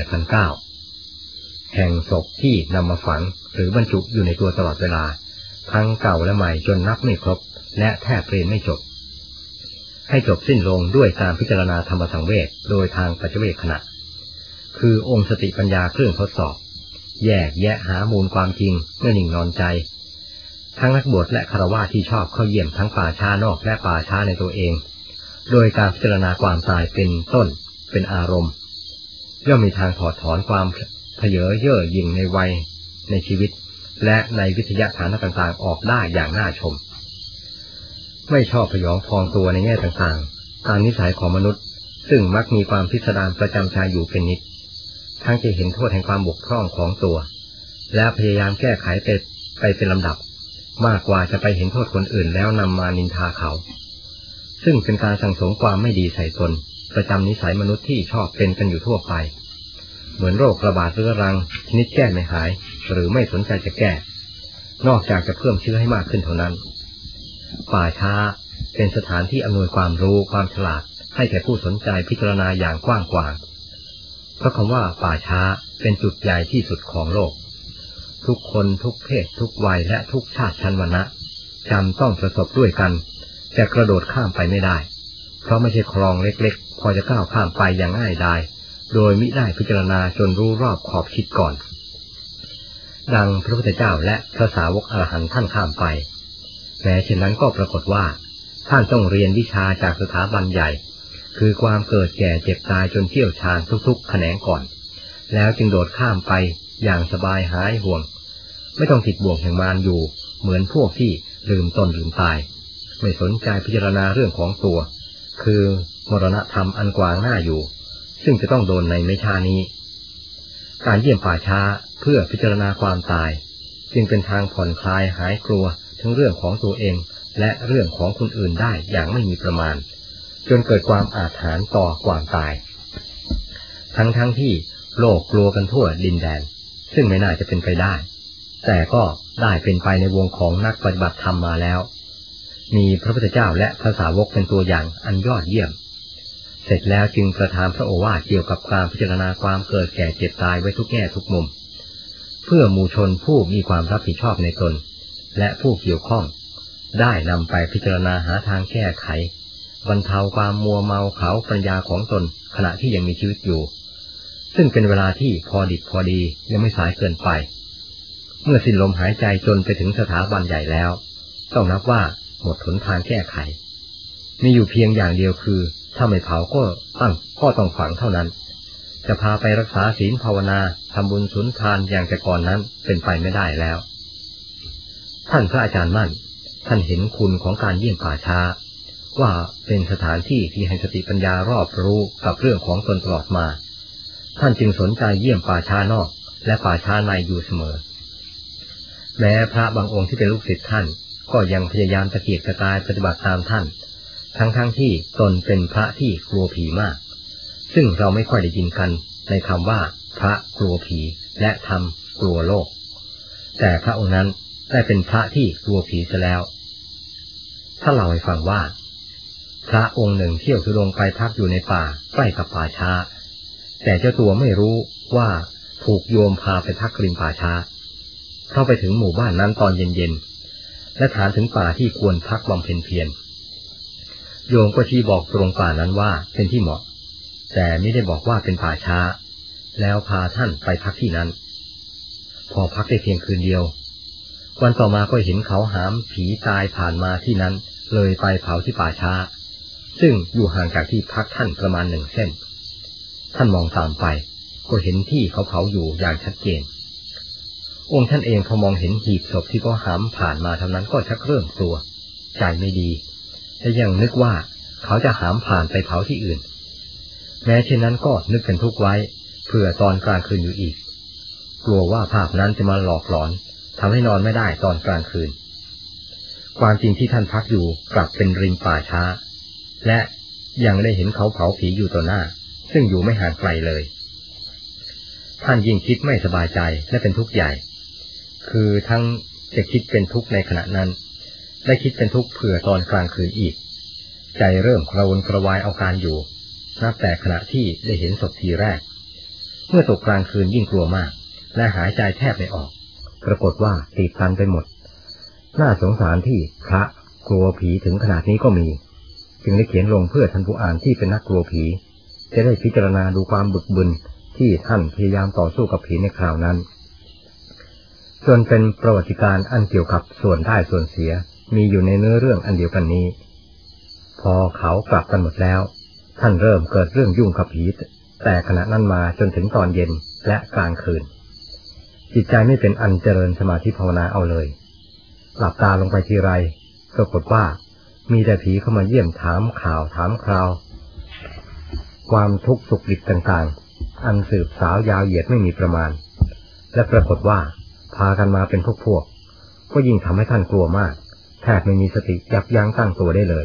108,900แห่งศพที่นำมาฝังหรือบรรจุอยู่ในตัวตลอดเวลาทั้งเก่าและใหม่จนนับไม่ครบและแทบเรียนไม่จบให้จบสิ้นลงด้วยการพิจารณาธรรมสังเวชโดยทางปัจเจเวคขณะคือองค์สติปัญญาเครื่องทดสอบแยกแยะหามูลความจริงเมื่อนิ่งนอนใจทั้งนักบวชและฆราวาสที่ชอบเข้าเยี่ยมทั้งป่าช้านอกและป่าช้าในตัวเองโดยการพิจารณาความตายเป็นต้นเป็นอารมณ์ย่อมมีทางถอดถอนความเผยเย่อหยิ่งในวัยในชีวิตและในวิทยาฐานะต่างๆออกได้อย่างน่าชมไม่ชอบพยองพองตัวในแง่ต่างๆตามนิสัยของมนุษย์ซึ่งมักมีความพิสดารประจำใจอยู่เป็นนิดทั้งจะเห็นโทษแห่งความบกพร่องของตัวและพยายามแก้ไขไปเป็นลำดับมากกว่าจะไปเห็นโทษคนอื่นแล้วนำมานินทาเขาซึ่งเป็นการสั่งสมความไม่ดีใส่ตนประจำนิสัยมนุษย์ที่ชอบเป็นกันอยู่ทั่วไปเหมือนโรคระบาดเรื้อรังชนิดแก้ไม่หายหรือไม่สนใจจะแก้นอกจากจะเพิ่มเชื้อให้มากขึ้นเท่านั้นป่าช้าเป็นสถานที่อำนวยความรู้ความฉลาดให้แก่ผู้สนใจพิจารณาอย่างกว้างขวางเพราะคำว่าป่าช้าเป็นจุดใหญ่ที่สุดของโลกทุกคนทุกเพศทุกวัยและทุกชาติชั้นวรรณะจำต้องประสบด้วยกันแต่กระโดดข้ามไปไม่ได้เพราะไม่ใช่คลองเล็กๆพอจะก้าวข้ามไปอย่างง่ายดายโดยมิได้พิจารณาจนรู้รอบขอบคิดก่อนดังพระพุทธเจ้าและพระสาวกอรหันต์ท่านข้ามไปแม้เช่นนั้นก็ปรากฏว่าท่านต้องเรียนวิชาจากสถาบันใหญ่คือความเกิดแก่เจ็บตายจนเชี่ยวชาญทุกๆแขนงก่อนแล้วจึงโดดข้ามไปอย่างสบายหายห่วงไม่ต้องติดบ่วงแห่งมารอยู่เหมือนพวกที่ลืมตนลืมตายไม่สนใจพิจารณาเรื่องของตัวคือมรณะธรรมอันกว้างหน้าอยู่ซึ่งจะต้องโดนในไม่ช้านี้การเยี่ยมป่าช้าเพื่อพิจารณาความตายจึงเป็นทางผ่อนคลายหายกลัวทั้งเรื่องของตัวเองและเรื่องของคนอื่นได้อย่างไม่มีประมาณจนเกิดความอาถรรพ์ต่อความตายทั้งที่โลกกลัวกันทั่วดินแดนซึ่งไม่น่าจะเป็นไปได้แต่ก็ได้เป็นไปในวงของนักปฏิบัติธรรมมาแล้วมีพระพุทธเจ้าและพระสาวกเป็นตัวอย่างอันยอดเยี่ยมเสร็จแล้วจึงประทานพระโอวาทเกี่ยวกับการพิจารณาความเกิดแก่เจ็บตายไว้ทุกแง่ทุกมุมเพื่อหมู่ชนผู้มีความรับผิดชอบในตนและผู้เกี่ยวข้องได้นำไปพิจารณาหาทางแก้ไขบรรเทาความมัวเมาเขาปัญญาของตนขณะที่ยังมีชีวิตอยู่ซึ่งเป็นเวลาที่พอดิบพอดียังไม่สายเกินไปเมื่อสิ้นลมหายใจจนไปถึงสถาบันใหญ่แล้วต้องนับว่าหมดหนทางแก้ไขมีอยู่เพียงอย่างเดียวคือถ้าไม่เผาก็ต้องฝังเท่านั้นจะพาไปรักษาศีลภาวนาทำบุญสุนทานอย่างแต่ก่อนนั้นเป็นไปไม่ได้แล้วท่านพระอาจารย์มั่นท่านเห็นคุณของการเยี่ยมป่าช้าว่าเป็นสถานที่ที่ให้สติปัญญารอบรู้กับเรื่องของตนตลอดมาท่านจึงสนใจเยี่ยมป่าช้านอกและป่าช้าในอยู่เสมอแม้พระบางองค์ที่เป็นลูกศิษย์ท่านก็ยังพยายามตะเกียกตะกายปฏิบัติตามท่านทั้งที่ตนเป็นพระที่กลัวผีมากซึ่งเราไม่ค่อยได้ยินกันในคำว่าพระกลัวผีและธรรมกลัวโลกแต่พระองค์นั้นได้เป็นพระที่กลัวผีซะแล้วถ้าเล่าให้ฟังว่าพระองค์หนึ่งเที่ยวธุดงค์ไปพักอยู่ในป่าใกล้กับป่าช้าแต่เจ้าตัวไม่รู้ว่าถูกโยมพาไปพักริมป่าช้าเข้าไปถึงหมู่บ้านนั้นตอนเย็นๆและถามถึงป่าที่ควรพักบำเพ็ญเพียรโยมก็ชี้บอกตรงป่านั้นว่าเป็นที่เหมาะแต่ไม่ได้บอกว่าเป็นป่าช้าแล้วพาท่านไปพักที่นั้นพอพักได้เพียงคืนเดียววันต่อมาก็เห็นเขาหามผีตายผ่านมาที่นั้นเลยไปเผาที่ป่าช้าซึ่งอยู่ห่างจากที่พักท่านประมาณ1 เส้นท่านมองตามไปก็เห็นที่เขาเผาอยู่อย่างชัดเจนองค์ท่านเองพอมองเห็นหีบศพที่เขาหามผ่านมาเท่านั้นก็ชักเริ่มกลัวใจไม่ดีและยังนึกว่าเขาจะหามผ่านไปเผาที่อื่นแม้เช่นนั้นก็นึกเป็นทุกข์ไว้เพื่อตอนกลางคืนอยู่อีกกลัวว่าภาพนั้นจะมาหลอกหลอนทำให้นอนไม่ได้ตอนกลางคืนความจริงที่ท่านพักอยู่กลับเป็นริมป่าช้าและยังได้เห็นเขาเผาผีอยู่ต่อหน้าซึ่งอยู่ไม่ห่างไกลเลยท่านยิ่งคิดไม่สบายใจและเป็นทุกข์ใหญ่คือทั้งจะคิดเป็นทุกข์ในขณะนั้นได้คิดเป็นทุกข์เผื่อตอนกลางคืนอีกใจเริ่มกระวนกระวายเอาการอยู่นับแต่ขณะที่ได้เห็นศพทีแรกเมื่อตกกลางคืนยิ่งกลัวมากและหายใจแทบไม่ออกปรากฏว่าตีบตันไปหมดน่าสงสารที่พระกลัวผีถึงขนาดนี้ก็มีจึงได้เขียนลงเพื่อท่านผู้อ่านที่เป็นนักกลัวผีจะได้พิจารณาดูความบึกบึนที่ท่านพยายามต่อสู้กับผีในคราวนั้นส่วนเป็นประวัติการณ์อันเกี่ยวกับส่วนได้ส่วนเสียมีอยู่ในเนื้อเรื่องอันเดียวกันนี้พอเขากลับกันหมดแล้วท่านเริ่มเกิดเรื่องยุ่งกับผีแต่ขณะนั้นมาจนถึงตอนเย็นและกลางคืนจิตใจไม่เป็นอันเจริญสมาธิภาวนาเอาเลยหลับตาลงไปทีไรปรากฏว่ามีแต่ผีเข้ามาเยี่ยมถามข่าวถามคราวความทุกข์สุขดิบต่างๆอันสืบสาวยาวเหยียดไม่มีประมาณและปรากฏว่าพากันมาเป็นพวกก็ยิ่งทำให้ท่านกลัวมากแทบไม่มีสติยับยั้งตั้งตัวได้เลย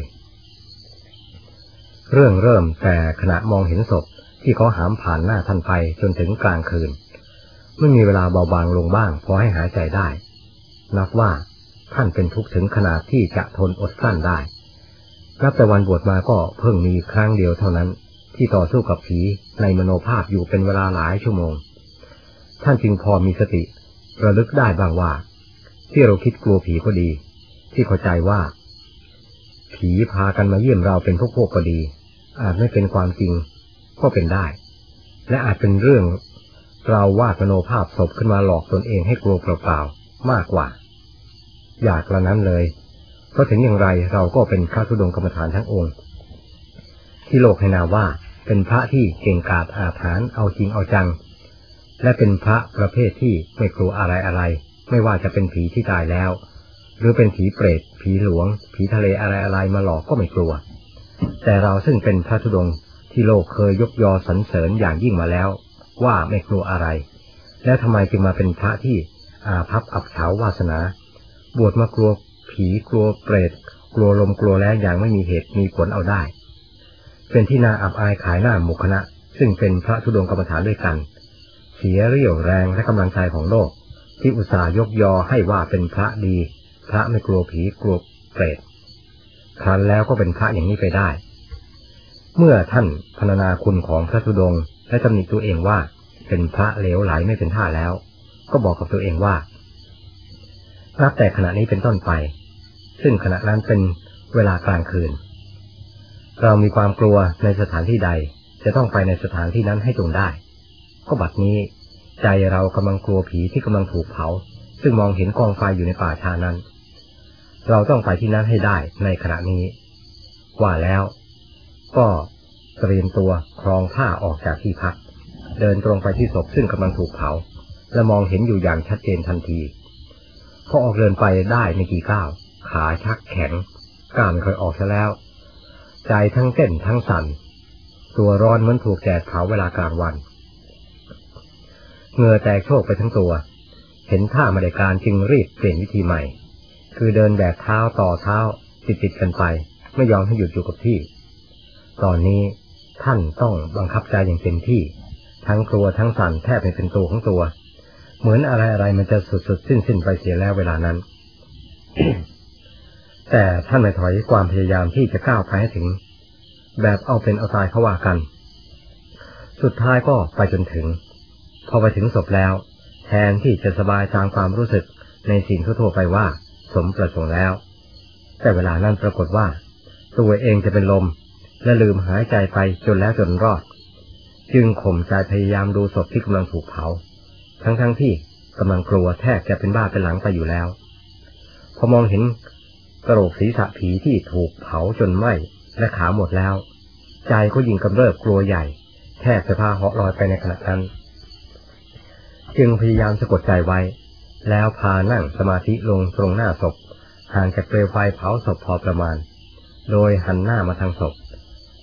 เรื่องเริ่มแต่ขณะมองเห็นศพที่เขาหามผ่านหน้าท่านไปจนถึงกลางคืนไม่มีเวลาเบาบางลงบ้างพอให้หายใจได้นับว่าท่านเป็นทุกข์ถึงขนาดที่จะทนอดกลั้นได้นับแต่วันบวชมาก็เพิ่งมีครั้งเดียวเท่านั้นที่ต่อสู้กับผีในมโนภาพอยู่เป็นเวลาหลายชั่วโมงท่านจึงพอมีสติระลึกได้บ้างว่าที่เราคิดกลัวผีก็ดีที่เข้าใจว่าผีพากันมาเยี่ยมเราเป็นพวกก็ดีอาจไม่เป็นความจริงก็เป็นได้และอาจเป็นเรื่องเราวาดมโนภาพศพขึ้นมาหลอกตนเองให้กลัวเปล่าๆมากกว่าอยากละนั้นเลยเพราะถึงอย่างไรเราก็เป็นพระธุดงค์กรรมฐานทั้งองค์ที่โลกให้นามว่าเป็นพระที่เก่งกาจอาถรรพ์เอาจริงเอาจังและเป็นพระประเภทที่ไม่กลัวอะไรไม่ว่าจะเป็นผีที่ตายแล้วหรือเป็นผีเปรตผีหลวงผีทะเลอะไรมาหลอกก็ไม่กลัวแต่เราซึ่งเป็นพระธุดงค์ที่โลกเคยยกยอสรรเสริญอย่างยิ่งมาแล้วว่าไม่กลัวอะไรแล้วทำไมจึงมาเป็นพระที่อาภัพอับเฉาวาสนาบวชมากลัวผีกลัวเปรตกลัวลมกลัวแล้งอย่างไม่มีเหตุมีผลเอาได้เป็นที่น่าอับอายขายหน้าหมู่คณะซึ่งเป็นพระธุดงค์กรรมฐานด้วยกันเสียเรี่ยวแรงและกำลังใจของโลกที่อุตส่าห์ยกยอให้ว่าเป็นพระดีพระไม่กลัวผีกลัวเปรตครั้นแล้วก็เป็นพระอย่างนี้ไปได้เมื่อท่านพรรณนาคุณของพระธุดงค์และตำหนิตัวเองว่าเป็นพระเหลวไหลไม่เป็นท่าแล้วก็บอกกับตัวเองว่านับแต่ขณะนี้เป็นต้นไปซึ่งขณะนั้นเป็นเวลากลางคืนเรามีความกลัวในสถานที่ใดจะต้องไปในสถานที่นั้นให้จงได้ก็บัดนี้ใจเรากำลังกลัวผีที่กำลังถูกเผาซึ่งมองเห็นกองไฟอยู่ในป่าชานั้นเราต้องไปที่นั้นให้ได้ในขณะนี้ว่าแล้วก็เตรียมตัวครองผ้าออกจากที่พักเดินตรงไปที่ศพซึ่งกำลังถูกเผาและมองเห็นอยู่อย่างชัดเจนทันทีพอออกเดินไปได้ไม่กี่ก้าวขาชักแข็งกล้ามไม่ค่อยออกซะแล้วใจทั้งเต้นทั้งสั่นตัวร้อนเหมือนถูกแดดเผาเวลากลางวันเหงื่อแตกโชกไปทั้งตัวเห็นท่าไม่ได้การจึงรีบเปลี่ยนวิธีใหม่คือเดินแบกเท้าต่อเท้าติดกันไปไม่ยอมให้หยุดอยู่กับที่ตอนนี้ท่านต้องบังคับใจอย่างเต็มที่ทั้งกลัวทั้งสั่นแทบไม่เป็นตัวของตัวเหมือนอะไรมันจะสุดสิ้นไปเสียแล้วเวลานั้น แต่ท่านไม่ถอยความพยายามที่จะก้าวไปให้ถึงแบบเอาเป็นเอาตายเขาว่ากันสุดท้ายก็ไปจนถึงพอไปถึงศพแล้วแทนที่จะสบายตามความรู้สึกในสิ่งทั่วไปว่าสมประสงค์แล้วแต่เวลานั้นปรากฏว่าตัวเองจะเป็นลมและลืมหายใจไปจนแล้วจนรอดจึงข่มใจพยายามดูศพที่กำลังถูกเผาทั้งที่กำลังกลัวแทบจะเป็นบ้าเป็นหลังไปอยู่แล้วพอมองเห็นกระโหลกศีรษะผีที่ถูกเผาจนไหม้และขาหมดแล้วใจก็ยิ่งกำเริบกลัวใหญ่แทบจะพาเหาะลอยไปในขณะนั้นจึงพยายามสะกดใจไว้แล้วพานั่งสมาธิลงตรงหน้าศพห่างจากเปลวไฟเผาศพพอประมาณโดยหันหน้ามาทางศพ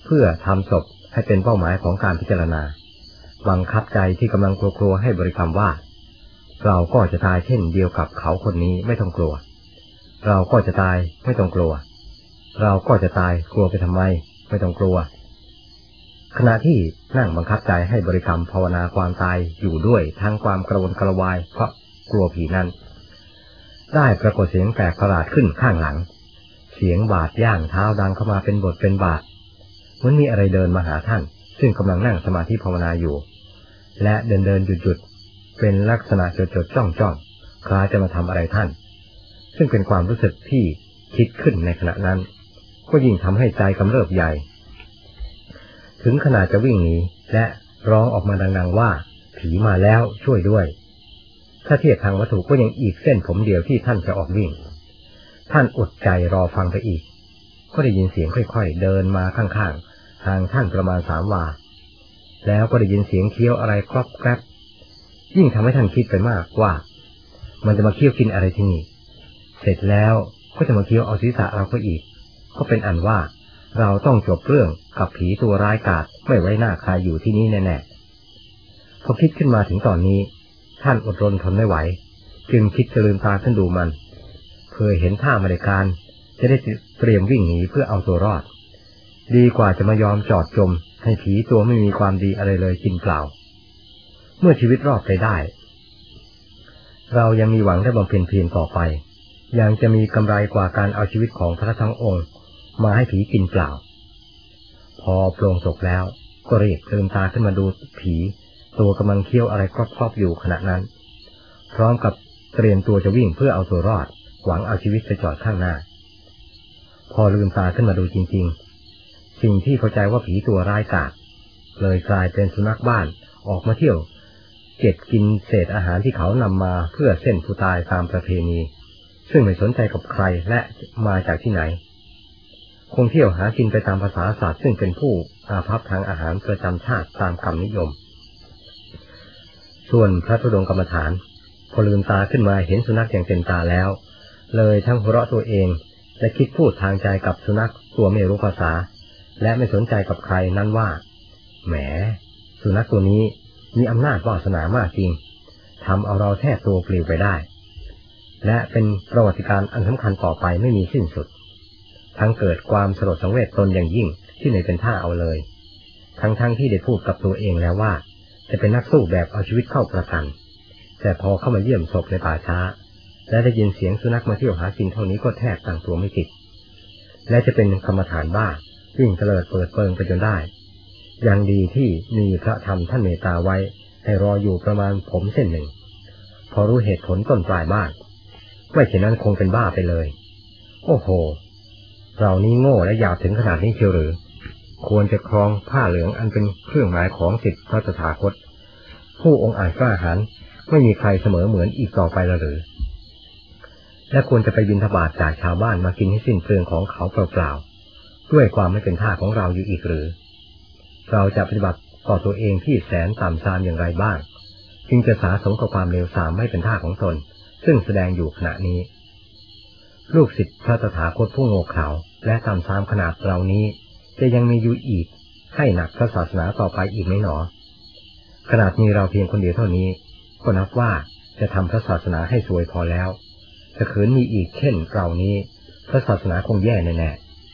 เพื่อทำศพให้เป็นเป้าหมายของการพิจารณาบังคับใจที่กำลังกลัวๆให้บริกรรมว่าเราก็จะตายเช่นเดียวกับเขาคนนี้ไม่ต้องกลัวเราก็จะตายไม่ต้องกลัวเราก็จะตายกลัวไปทำไมไม่ต้องกลัวขณะที่นั่งบังคับใจให้บริกรรมภาวนาความตายอยู่ด้วยทั้งความกระวนกระวายเพราะกลัวผีนั้นได้ปรากฏเสียงแปลกประหลาดขึ้นข้างหลังเสียงบาดย่างเท้าดังเข้ามาเป็นบทเป็นบาทเหมือนมีอะไรเดินมาหาท่านซึ่งกำลังนั่งสมาธิภาวนาอยู่และเดินหยุดเป็นลักษณะจดจ้องคล้ายจะมาทำอะไรท่านซึ่งเป็นความรู้สึกที่คิดขึ้นในขณะนั้นก็ยิ่งทำให้ใจกำเริบใหญ่ถึงขนาดจะวิ่งหนีและร้องออกมาดังๆว่าผีมาแล้วช่วยด้วยถ้าเทียบทางวัตถุก็ยังอีกเส้นผมเดียวที่ท่านจะออกวิ่งท่านอดใจรอฟังไปอีกก็ได้ยินเสียงค่อยๆเดินมาข้างๆห่างท่านประมาณ3 วาแล้วก็ได้ยินเสียงเคี้ยวอะไรกรอบแกรบยิ่งทำให้ท่านคิดไปมากว่ามันจะมาเคี้ยวกินอะไรที่นี่เสร็จแล้วก็จะมาเคี้ยวเอาศีรษะเราก็อีกก็เป็นอันว่าเราต้องจบเรื่องกับผีตัวร้ายกาจไม่ไว้หน้าใครอยู่ที่นี่แน่ๆพอคิดขึ้นมาถึงตอนนี้ท่านอดรนทนไม่ไหวจึงคิดจะลืมตาขึ้นดูมันเพื่อเห็นท่าไม่ได้การจะได้เตรียมวิ่งหนีเพื่อเอาตัวรอดดีกว่าจะมายอมจอดจมให้ผีตัวไม่มีความดีอะไรเลยกินเปล่าเมื่อชีวิตรอดไปได้เรายังมีหวังได้บำเพ็ญเพียรต่อไปยังจะมีกำไรกว่าการเอาชีวิตของพระทั้งองค์มาให้ผีกินเปล่าพอโปร่งศพแล้วก็เรียกลืมตาขึ้นมาดูผีตัวกำลังเคี้ยวอะไรครอบๆอยู่ขณะนั้นพร้อมกับเตรียมตัวจะวิ่งเพื่อเอาตัวรอดหวังเอาชีวิตไปจอดข้างหน้าพอลืมตาขึ้นมาดูจริงๆสิ่งที่เข้าใจว่าผีตัวร้ายกาจเลยกลายเป็นสุนัขบ้านออกมาเที่ยวเก็บกินเศษอาหารที่เขานำมาเพื่อเส้นผู้ตายตามประเพณีซึ่งไม่สนใจกับใครและมาจากที่ไหนคงเที่ยวหากินไปตามภาษาศาสตร์ซึ่งเป็นผู้อาภัพทางอาหารประจำชาติตามคำนิยมส่วนพระธุดงค์กรรมฐานพอลืมตาขึ้นมาเห็นสุนัขอย่างเต็มตาแล้วเลยทั้งหัวเราะตัวเองและคิดพูดทางใจกับสุนัขตัวไม่รู้ภาษาและไม่สนใจกับใครนั้นว่าแหมสุนัขตัวนี้มีอำนาจวาสนามากจริงทำเอาเราแทบตัวปลิวไปได้และเป็นประวัติการอันสำคัญต่อไปไม่มีสิ้นสุดทั้งเกิดความสลดสังเวชตนอย่างยิ่งที่ไม่เป็นท่าเอาเลยทั้งที่ได้พูดกับตัวเองแล้วว่าจะเป็นนักสู้แบบเอาชีวิตเข้าประกันแต่พอเข้ามาเยี่ยมศพในป่าช้าและได้ยินเสียงสุนัขมาเที่ยวหากินเท่านี้ก็แทบตั้งตัวไม่ติดและจะเป็นกรรมฐานบ้าวิ่งเตลิดเปิดเปิงไปจนได้ยังดีที่มีพระธรรมท่านเมตตาไว้ให้รออยู่ประมาณผมเส้นหนึ่งพอรู้เหตุผลต้นปลายบ้างไม่เช่นนั้นคงเป็นบ้าไปเลยโอ้โหเรานี้โง่และหยาบถึงขนาดนี้เชียวหรือควรจะครองผ้าเหลืองอันเป็นเครื่องหมายของศิษย์พระตถาคตผู้องค์อาจกล้าหาญไม่มีใครเสมอเหมือนอีกต่อไปหรือและควรจะไปบิณฑบาตจากชาวบ้านมากินให้สิ้นเปลืองของเขาเปล่าๆด้วยความไม่เป็นท่าของเราอยู่อีกหรือเราจะปฏิบัติต่อตัวเองที่แสนต่ำทรามอย่างไรบ้างจึงจะสะสมกับความเลวทรามไม่เป็นท่าของตนซึ่งแสดงอยู่ขณะนี้ลูกศิษย์พระตถาคตผู้โง่เขลาและต่ำทรามขนาดเรานี้จะยังมีอยู่อีกให้หนักพระศาสนาต่อไปอีกไหมหนอขนาดมีเราเพียงคนเดียวเท่านี้ก็นับว่าจะทำพระศาสนาให้สวยพอแล้วถ้าขืนมีอีกเช่นเรานี้พระศาสนาคงแย่แน่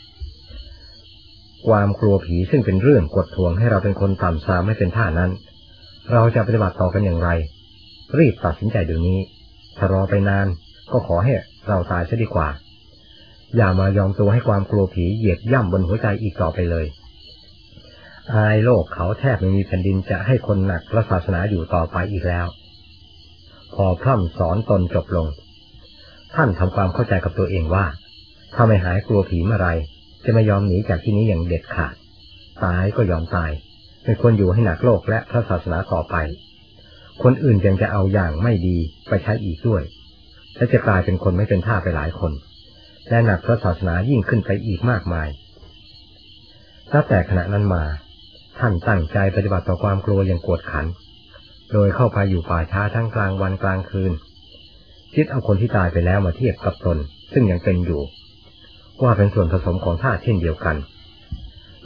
ๆความกลัวผีซึ่งเป็นเรื่องกดทวงให้เราเป็นคนต่ำทรามไม่เป็นท่านั้นเราจะปฏิบัติต่อกันอย่างไรรีบตัดสินใจเดี๋ยวนี้ถ้ารอไปนานก็ขอให้เราตายซะดีกว่าอย่ามายอมตัวให้ความกลัวผีเหยียบย่ำบนหัวใจอีกต่อไปเลยอายโลกเขาแทบไม่มีแผ่นดินจะให้คนหนักพระศาสนาอยู่ต่อไปอีกแล้วพอพร่ำสอนตนจบลงท่านทำความเข้าใจกับตัวเองว่าถ้าไม่หายกลัวผีเมื่อไรจะไม่ยอมหนีจากที่นี้อย่างเด็ดขาดตายก็ยอมตายไม่ควรอยู่ให้หนักโลกและพระศาสนาต่อไปคนอื่นยังจะเอาอย่างไม่ดีไปใช้อีกด้วยและจะกลายเป็นคนไม่เป็นท่าไปหลายคนและหนักพระศาสนายิ่งขึ้นไปอีกมากมายตั้งแต่ขณะนั้นมาท่านตั้งใจปฏิบัติต่อความกลัวอย่างกวดขันโดยเข้าไปอยู่ป่าช้าทั้งกลางวันกลางคืนคิดเอาคนที่ตายไปแล้วมาเทียบกับตนซึ่งยังเป็นอยู่ว่าเป็นส่วนผสมของธาตุเช่นเดียวกัน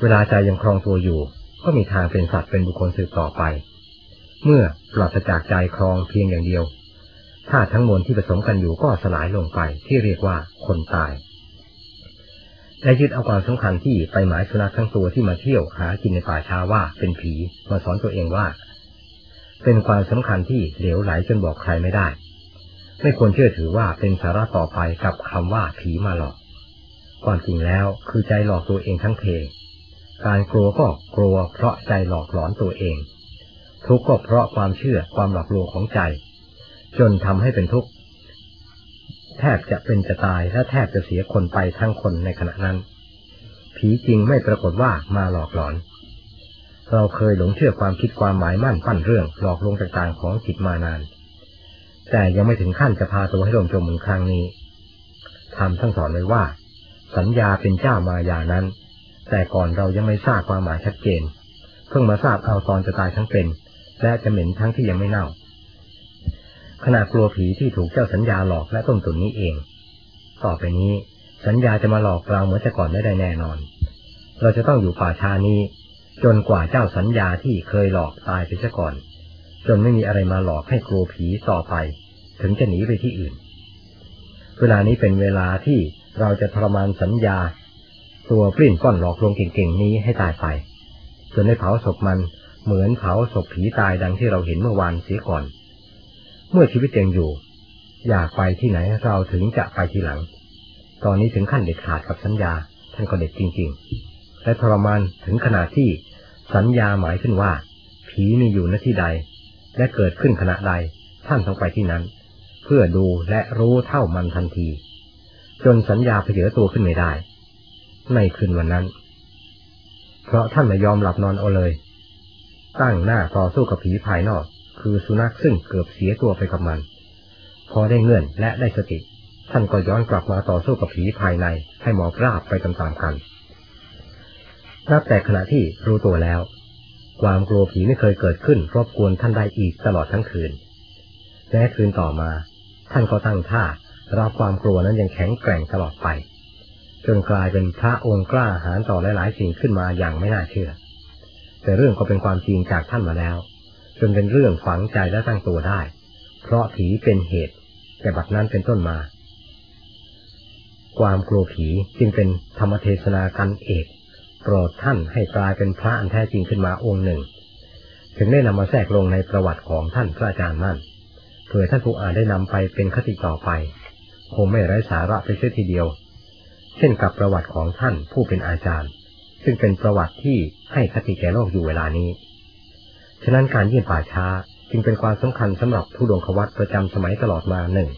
เวลาใจยังครองตัวอยู่ก็มีทางเป็นสัตว์เป็นบุคคลสืบต่อไปเมื่อปราศจากใจครองเพียงอย่างเดียวธาตุทั้งมวลที่ผสมกันอยู่ก็สลายลงไปที่เรียกว่าคนตายและยึดเอาความสำคัญที่ไปหมายสุนัขทั้งตัวที่มาเที่ยวหากินในป่าช้าว่าเป็นผีมาสอนตัวเองว่าเป็นความสำคัญที่เหลวไหลจนบอกใครไม่ได้ไม่ควรเชื่อถือว่าเป็นสาระต่อไปกับคำว่าผีมาหลอกความจริงแล้วคือใจหลอกตัวเองทั้งเพการกลัวก็กลัวเพราะใจหลอกหลอนตัวเองทุกข์ก็เพราะความเชื่อความหลอกลวงของใจจนทำให้เป็นทุกข์แทบจะเป็นจะตายและแทบจะเสียคนไปทั้งคนในขณะนั้นผีจริงไม่ปรากฏว่ามาหลอกหลอนเราเคยหลงเชื่อความคิดความหมายมั่นปั้นเรื่องหลอกลวงต่างๆของจิตมานานแต่ยังไม่ถึงขั้นจะพาตัวให้ลงจมเหมือนครั้งนี้ธรรมท่านสอนไว้ว่าสัญญาเป็นเจ้ามายานั้นแต่ก่อนเรายังไม่ทราบความหมายชัดเจนเพิ่งมาทราบเอาตอนจะตายทั้งเป็นและจะเหม็นทั้งที่ยังไม่เน่าขณะกลัวผีที่ถูกเจ้าสัญญาหลอกและต้มตุ๋นนี้เองต่อไปนี้สัญญาจะมาหลอกเราเหมือนแต่ก่อนไม่ได้แน่นอนเราจะต้องอยู่ป่าช้านี้จนกว่าเจ้าสัญญาที่เคยหลอกตายไปซะก่อนจนไม่มีอะไรมาหลอกให้กลัวผีต่อไปถึงจะหนีไปที่อื่นเวลานี้เป็นเวลาที่เราจะทรมานสัญญาตัวปลิ้นป้อนหลอกลวงเก่งๆนี้ให้ตายไปจนได้เผาศพมันเหมือนเผาศพผีตายดังที่เราเห็นเมื่อวานเสียก่อนเมื่อชีวิตยังอยู่อยากไปที่ไหนเราถึงจะไปทีหลังตอนนี้ถึงขั้นเด็ดขาดกับสัญญาท่านก็เด็ดจริงๆและทรมานถึงขนาดที่สัญญาหมายขึ้นว่าผีมีอยู่ณที่ใดและเกิดขึ้นขณะใดท่านต้องไปที่นั้นเพื่อดูและรู้เท่ามันทันทีจนสัญญาเผยตัวขึ้นไม่ได้ในคืนวันนั้นเพราะท่านไม่ยอมหลับนอนเอาเลยตั้งหน้าต่อสู้กับผีภายนอกคือสุนัขซึ่งเกือบเสียตัวไปกับมันพอได้เงื่อนและได้สติท่านก็ย้อนกลับมาต่อสู้กับผีภายในให้หมอบราบไปตามๆกันนับแต่ขณะที่รู้ตัวแล้วความกลัวผีไม่เคยเกิดขึ้นรบกวนท่านได้อีกตลอดทั้งคืนแม้คืนต่อมาท่านก็ตั้งท่ารับความกลัวนั้นยังแข็งแกร่งตลอดไปจนกลายเป็นพระองค์กล้าหาญต่อหลายๆสิ่งขึ้นมาอย่างไม่น่าเชื่อแต่เรื่องก็เป็นความจริงจากท่านมาแล้วจนเป็นเรื่องฝังใจและตั้งตัวได้เพราะผีเป็นเหตุแต่บัดนั้นเป็นต้นมาความกลัวผีจึงเป็นธรรมเทศนากันเอกโปรดท่านให้กลายเป็นพระอันแท้จริงขึ้นมาองค์หนึ่งถึงได้นำมาแทรกลงในประวัติของท่านพระอาจารย์มั่นเพื่อท่านผู้อ่านได้นำไปเป็นคติต่อไปคงไม่ไร้สาระไปเสียทีเดียวเช่นกับประวัติของท่านผู้เป็นอาจารย์ซึ่งเป็นประวัติที่ให้คติแก่โลกอยู่เวลานี้ฉะนั้นการเยี่ยมป่าช้าจึงเป็นความสำคัญสำหรับธุดงควัตรประจำสมัยตลอดมาหนึ่ง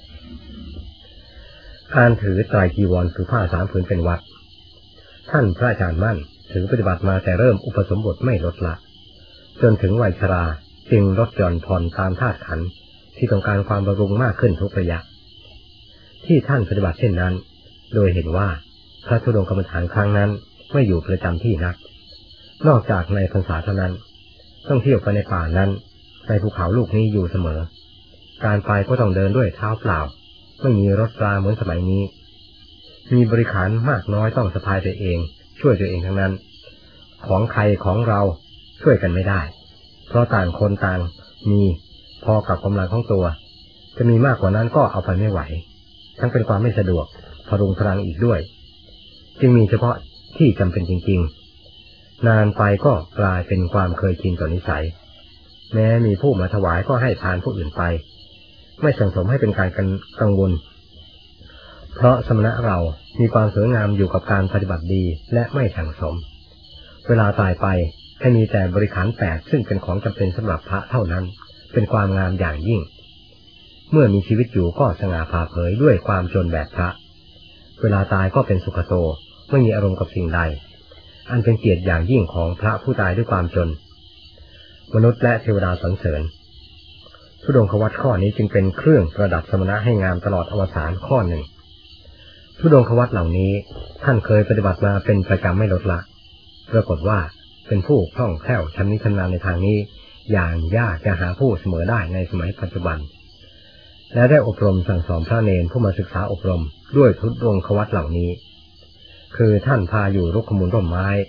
การถือไตรจีวรคือผ้าสามผืนเป็นวัดท่านพระอาจารย์มั่นถือปฏิบัติมาแต่เริ่มอุปสมบทไม่ลดละจนถึงวัยชราจึงลดหย่อนผ่อนตามธาตุขันธ์ที่ต้องการความบำรุงมากขึ้นทุกระยะที่ท่านปฏิบัติเช่นนั้นโดยเห็นว่าพระธุดงค์กรรมฐานครั้งนั้นไม่อยู่ประจำที่นักนอกจากในพรรษาเท่านั้นต้องเที่ยวไปในป่านั้นในภูเขาลูกนี้อยู่เสมอการไปก็ต้องเดินด้วยเท้าเปล่าไม่มีรถราเหมือนสมัยนี้มีบริขารมากน้อยต้องสะพายตัวเองช่วยตัวเองทั้งนั้นของใครของเราช่วยกันไม่ได้เพราะต่างคนต่างมีพอกับกำลังของตัวจะมีมากกว่านั้นก็เอาไปไม่ไหวทั้งเป็นความไม่สะดวกพรุงพรังอีกด้วยจึงมีเฉพาะที่จำเป็นจริงๆนานไปก็กลายเป็นความเคยชินต่อนิสัยแม้มีผู้มาถวายก็ให้ทานผู้อื่นไปไม่สั่งสมให้เป็นการกังวลเพราะสมณะเรามีความสวยงามอยู่กับการปฏิบัติดีและไม่สั่งสมเวลาตายไปให้มีแต่บริขาร8ซึ่งเป็นของจำเป็นสำหรับพระเท่านั้นเป็นความงามอย่างยิ่งเมื่อมีชีวิตอยู่ก็สง่าผ่าเผยด้วยความจนแบบพระเวลาตายก็เป็นสุขโตไม่มีอารมณ์กับสิ่งใดอันเป็นเกียรติอย่างยิ่งของพระผู้ตายด้วยความจนมนุษย์และเทวดาสรรเสริญธุดงควัตรข้อนี้จึงเป็นเครื่องประดับสมณะให้งามตลอดอวสานข้อหนึ่งธุดงควัตรเหล่านี้ท่านเคยปฏิบัติมาเป็นประจำไม่ลดละปรากฏว่าเป็นผู้คล่องแคล่วชำนิชำนาญในทางนี้อย่างยากจะหาผู้เสมอได้ในสมัยปัจจุบันและได้อบรมสั่งสอนพระเณรผู้มาศึกษาอบรมด้วยธุดงควัตรเหล่านี้คือท่านพาอยู่รุกขมูลร่มไม้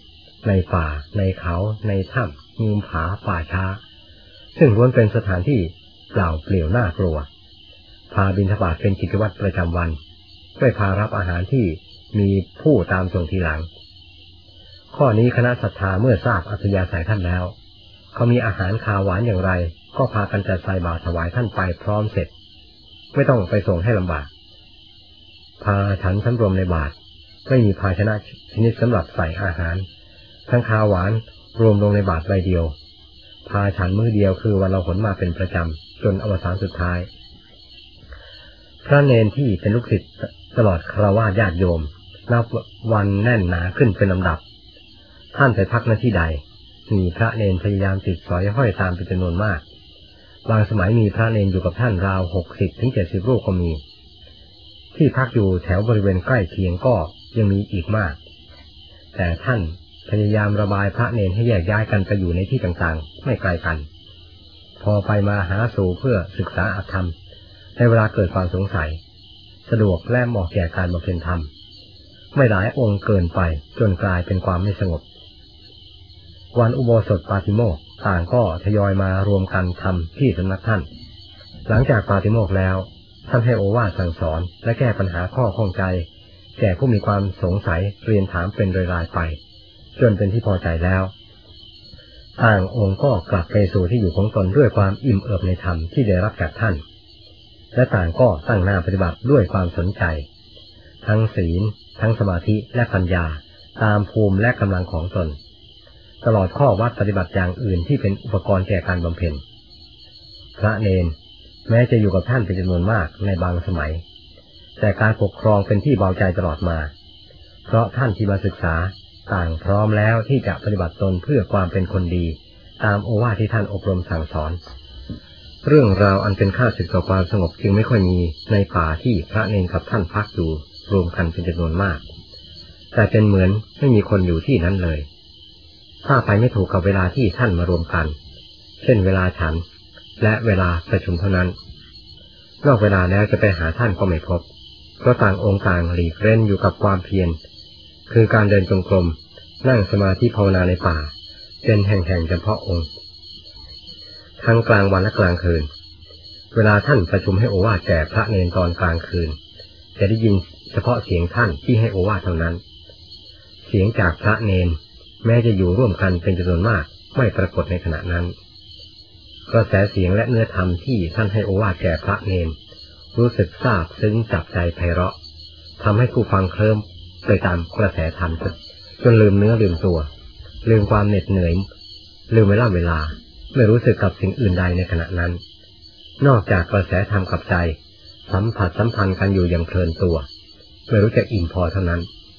ในป่าในเขาในถ้ำมุมผาป่าช้าซึ่งล้วนเป็นสถานที่เปล่าเปลี่ยวน่ากลัวพาบิณฑบาตเป็นกิจวัตรประจำวันไม่พารับอาหารที่มีผู้ตามส่งทีหลังข้อนี้คณะศรัทธาเมื่อทราบอัธยาศัยท่านแล้วเขามีอาหารคาวหวานอย่างไรก็พากันจัดใส่บาตรถวายท่านไปพร้อมเสร็จไม่ต้องไปส่งให้ลำบากพาฉันสำรวมในบาตรไม่มีภาชนะชนิดสำหรับใส่อาหารทั้งคาวหวานรวมลงในบาตรใบเดียวพาฉันมื้อเดียวคือวันละหนมาเป็นประจำจนอวสานสุดท้ายพระเนนที่เป็นลูกศิษย์ตลอดฆราวาสญาติโยมนับวันแน่นหนาขึ้นเป็นลำดับท่านไปพักณที่ใดมีพระเนนพยายามติดสอยห้อยตามเป็นจำนวนมากบางสมัยมีพระเนนอยู่กับท่านราว60-70 รูปก็มีที่พักอยู่แถวบริเวณใกล้เคียงก็ยังมีอีกมากแต่ท่านพยายามระบายพระเนนให้แยกย้ายกันไปอยู่ในที่ต่างๆไม่ไกลกันพอไปมาหาสู่เพื่อศึกษาอธรรมในเวลาเกิดความสงสัยสะดวกและเหมาะแก่การบำเพ็ญธรรมไม่หลายองค์เกินไปจนกลายเป็นความไม่สงบวันอุโบสถปาติโมกข์ต่างก็ทยอยมารวมกันทำที่สำนักท่านหลังจากปาติโมกข์แล้วท่านให้โอวาทสั่งสอนและแก้ปัญหาข้อข้องใจแก่ผู้มีความสงสัยเรียนถามเป็นรายๆไปจนเป็นที่พอใจแล้วต่างองค์ก็กลับไปสู่ที่อยู่ของตนด้วยความอิ่มเอิบในธรรมที่ได้รับจากท่านและต่างก็ตั้งหน้าปฏิบัติด้วยความสนใจทั้งศีลทั้งสมาธิและปัญญาตามภูมิและกำลังของตนตลอดข้อวัดปฏิบัติอย่างอื่นที่เป็นอุปกรณ์แก่การบำเพ็ญพระเนนแม้จะอยู่กับท่านเป็นจำนวนมากในบางสมัยแต่การปกครองเป็นที่เบาใจตลอดมาเพราะท่านที่มาศึกษาต่างพร้อมแล้วที่จะปฏิบัติตนเพื่อความเป็นคนดีตามโอวาทที่ท่านอบรมสั่งสอนเรื่องราวอันเป็นข้าศึกต่อความสงบจึงไม่ค่อยมีในป่าที่พระเนนกับท่านพักอยู่รวมกันเป็นจำนวนมากแต่เป็นเหมือนไม่มีคนอยู่ที่นั้นเลยถ้าไปไม่ถูกกับเวลาที่ท่านมารวมกันเช่นเวลาฉันและเวลาประชุมเท่านั้นนอกเวลาแล้วจะไปหาท่านก็ไม่พบเพราะต่างองค์ต่างหลีกเล่นอยู่กับความเพียรคือการเดินจงกรมนั่งสมาธิภาวนาในป่าเป็นแห่งๆเฉพาะองค์ทั้งกลางวันและกลางคืนเวลาท่านประชุมให้โอวาทแก่พระเนนตอนกลางคืนจะได้ยินเฉพาะเสียงท่านที่ให้โอวาทเท่านั้นเสียงจากพระเนนแม้จะอยู่ร่วมกันเป็นจำนวนมากไม่ปรากฏในขณะนั้นกระแสเสียงและเนื้อธรรมที่ท่านให้โอวาทแก่พระเนนรู้สึกซาบซึ้งจับใจไพเราะทำให้ผู้ฟังเคลิ้มไปตามกระแสธรรมจนลืมเนื้อลืมตัวลืมความเหน็ดเหนื่อยลืมเวลาไม่รู้สึกกับสิ่งอื่นใดในขณะนั้นนอกจากกระแสธรรมกับใจสัมผัสสัมพันธ์กันอยู่อย่างเพลินตัวไม่รู้จะอิ่มพอเท่านั้น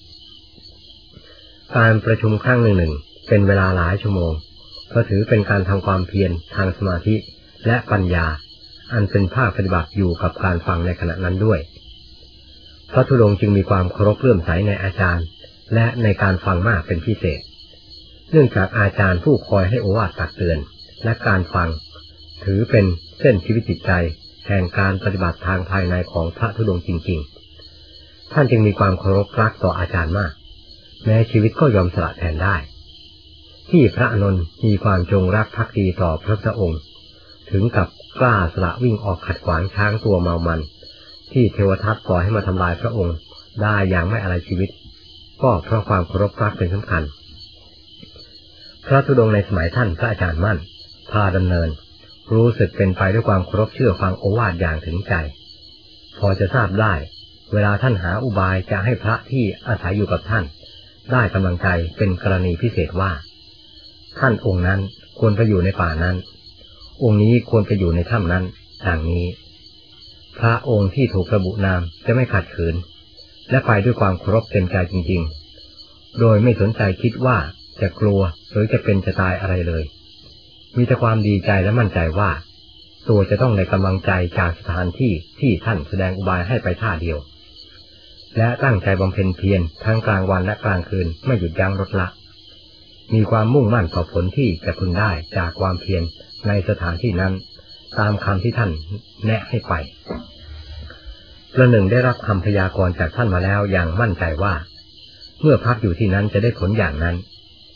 การประชุมครั้งหนึ่งเป็นเวลาหลายชั่วโมงก็ถือเป็นการทำความเพียรทางสมาธิและปัญญาอันเป็นภาคปฏิบัติอยู่กับการฟังในขณะนั้นด้วยพระธุดงค์จึงมีความเคารพเลื่อมใสในอาจารย์และในการฟังมากเป็นพิเศษเนื่องจากอาจารย์ผู้คอยให้โอวาทตักเตือนและการฟังถือเป็นเส้นชีวิตจิตใจแห่งการปฏิบัติทางภายในของพระธุดงค์จริงๆท่านจึงมีความเคารพรักต่ออาจารย์มากแม้ชีวิตก็ยอมสละแทนได้ที่พระอานนท์มีความจงรักภักดีต่อพระพุทธองค์ถึงกับกล้าสละวิ่งออกขัดขวางช้างตัวเมามันที่เทวทัตปล่อยให้มาทำลายพระองค์ได้อย่างไม่อะไรชีวิตก็เพราะความเคารพรักเป็นสำคัญพระธุดงค์ในสมัยท่านพระอาจารย์มั่นพาดำเนินรู้สึกเป็นไปด้วยความเคารพเชื่อฟังโอวาทอย่างถึงใจพอจะทราบได้เวลาท่านหาอุบายจะให้พระที่อาศัยอยู่กับท่านได้กำลังใจเป็นกรณีพิเศษว่าท่านองค์นั้นควรไปอยู่ในป่านั้นองค์นี้ควรไปอยู่ในถ้ำนั้นดังนี้พระองค์ที่ถูกระบุนามจะไม่ขัดขืนและไปด้วยความเคารพเต็มใจจริงๆโดยไม่สนใจคิดว่าจะกลัวหรือจะเป็นจะตายอะไรเลยมีแต่ความดีใจและมั่นใจว่าตัวจะต้องได้กำลังใจจากสถานที่ที่ท่านแสดงอุบายให้ไปท่าเดียวและตั้งใจบำเพ็ญเพียรทั้งกลางวันและกลางคืนไม่หยุดยั้งลดละมีความมุ่งมั่นต่อผลที่จะพึงได้จากความเพียรในสถานที่นั้นตามคำที่ท่านแนะให้ไปประหนึ่งได้รับคำพยากรณ์จากท่านมาแล้วอย่างมั่นใจว่าเมื่อพักอยู่ที่นั้นจะได้ผลอย่างนั้น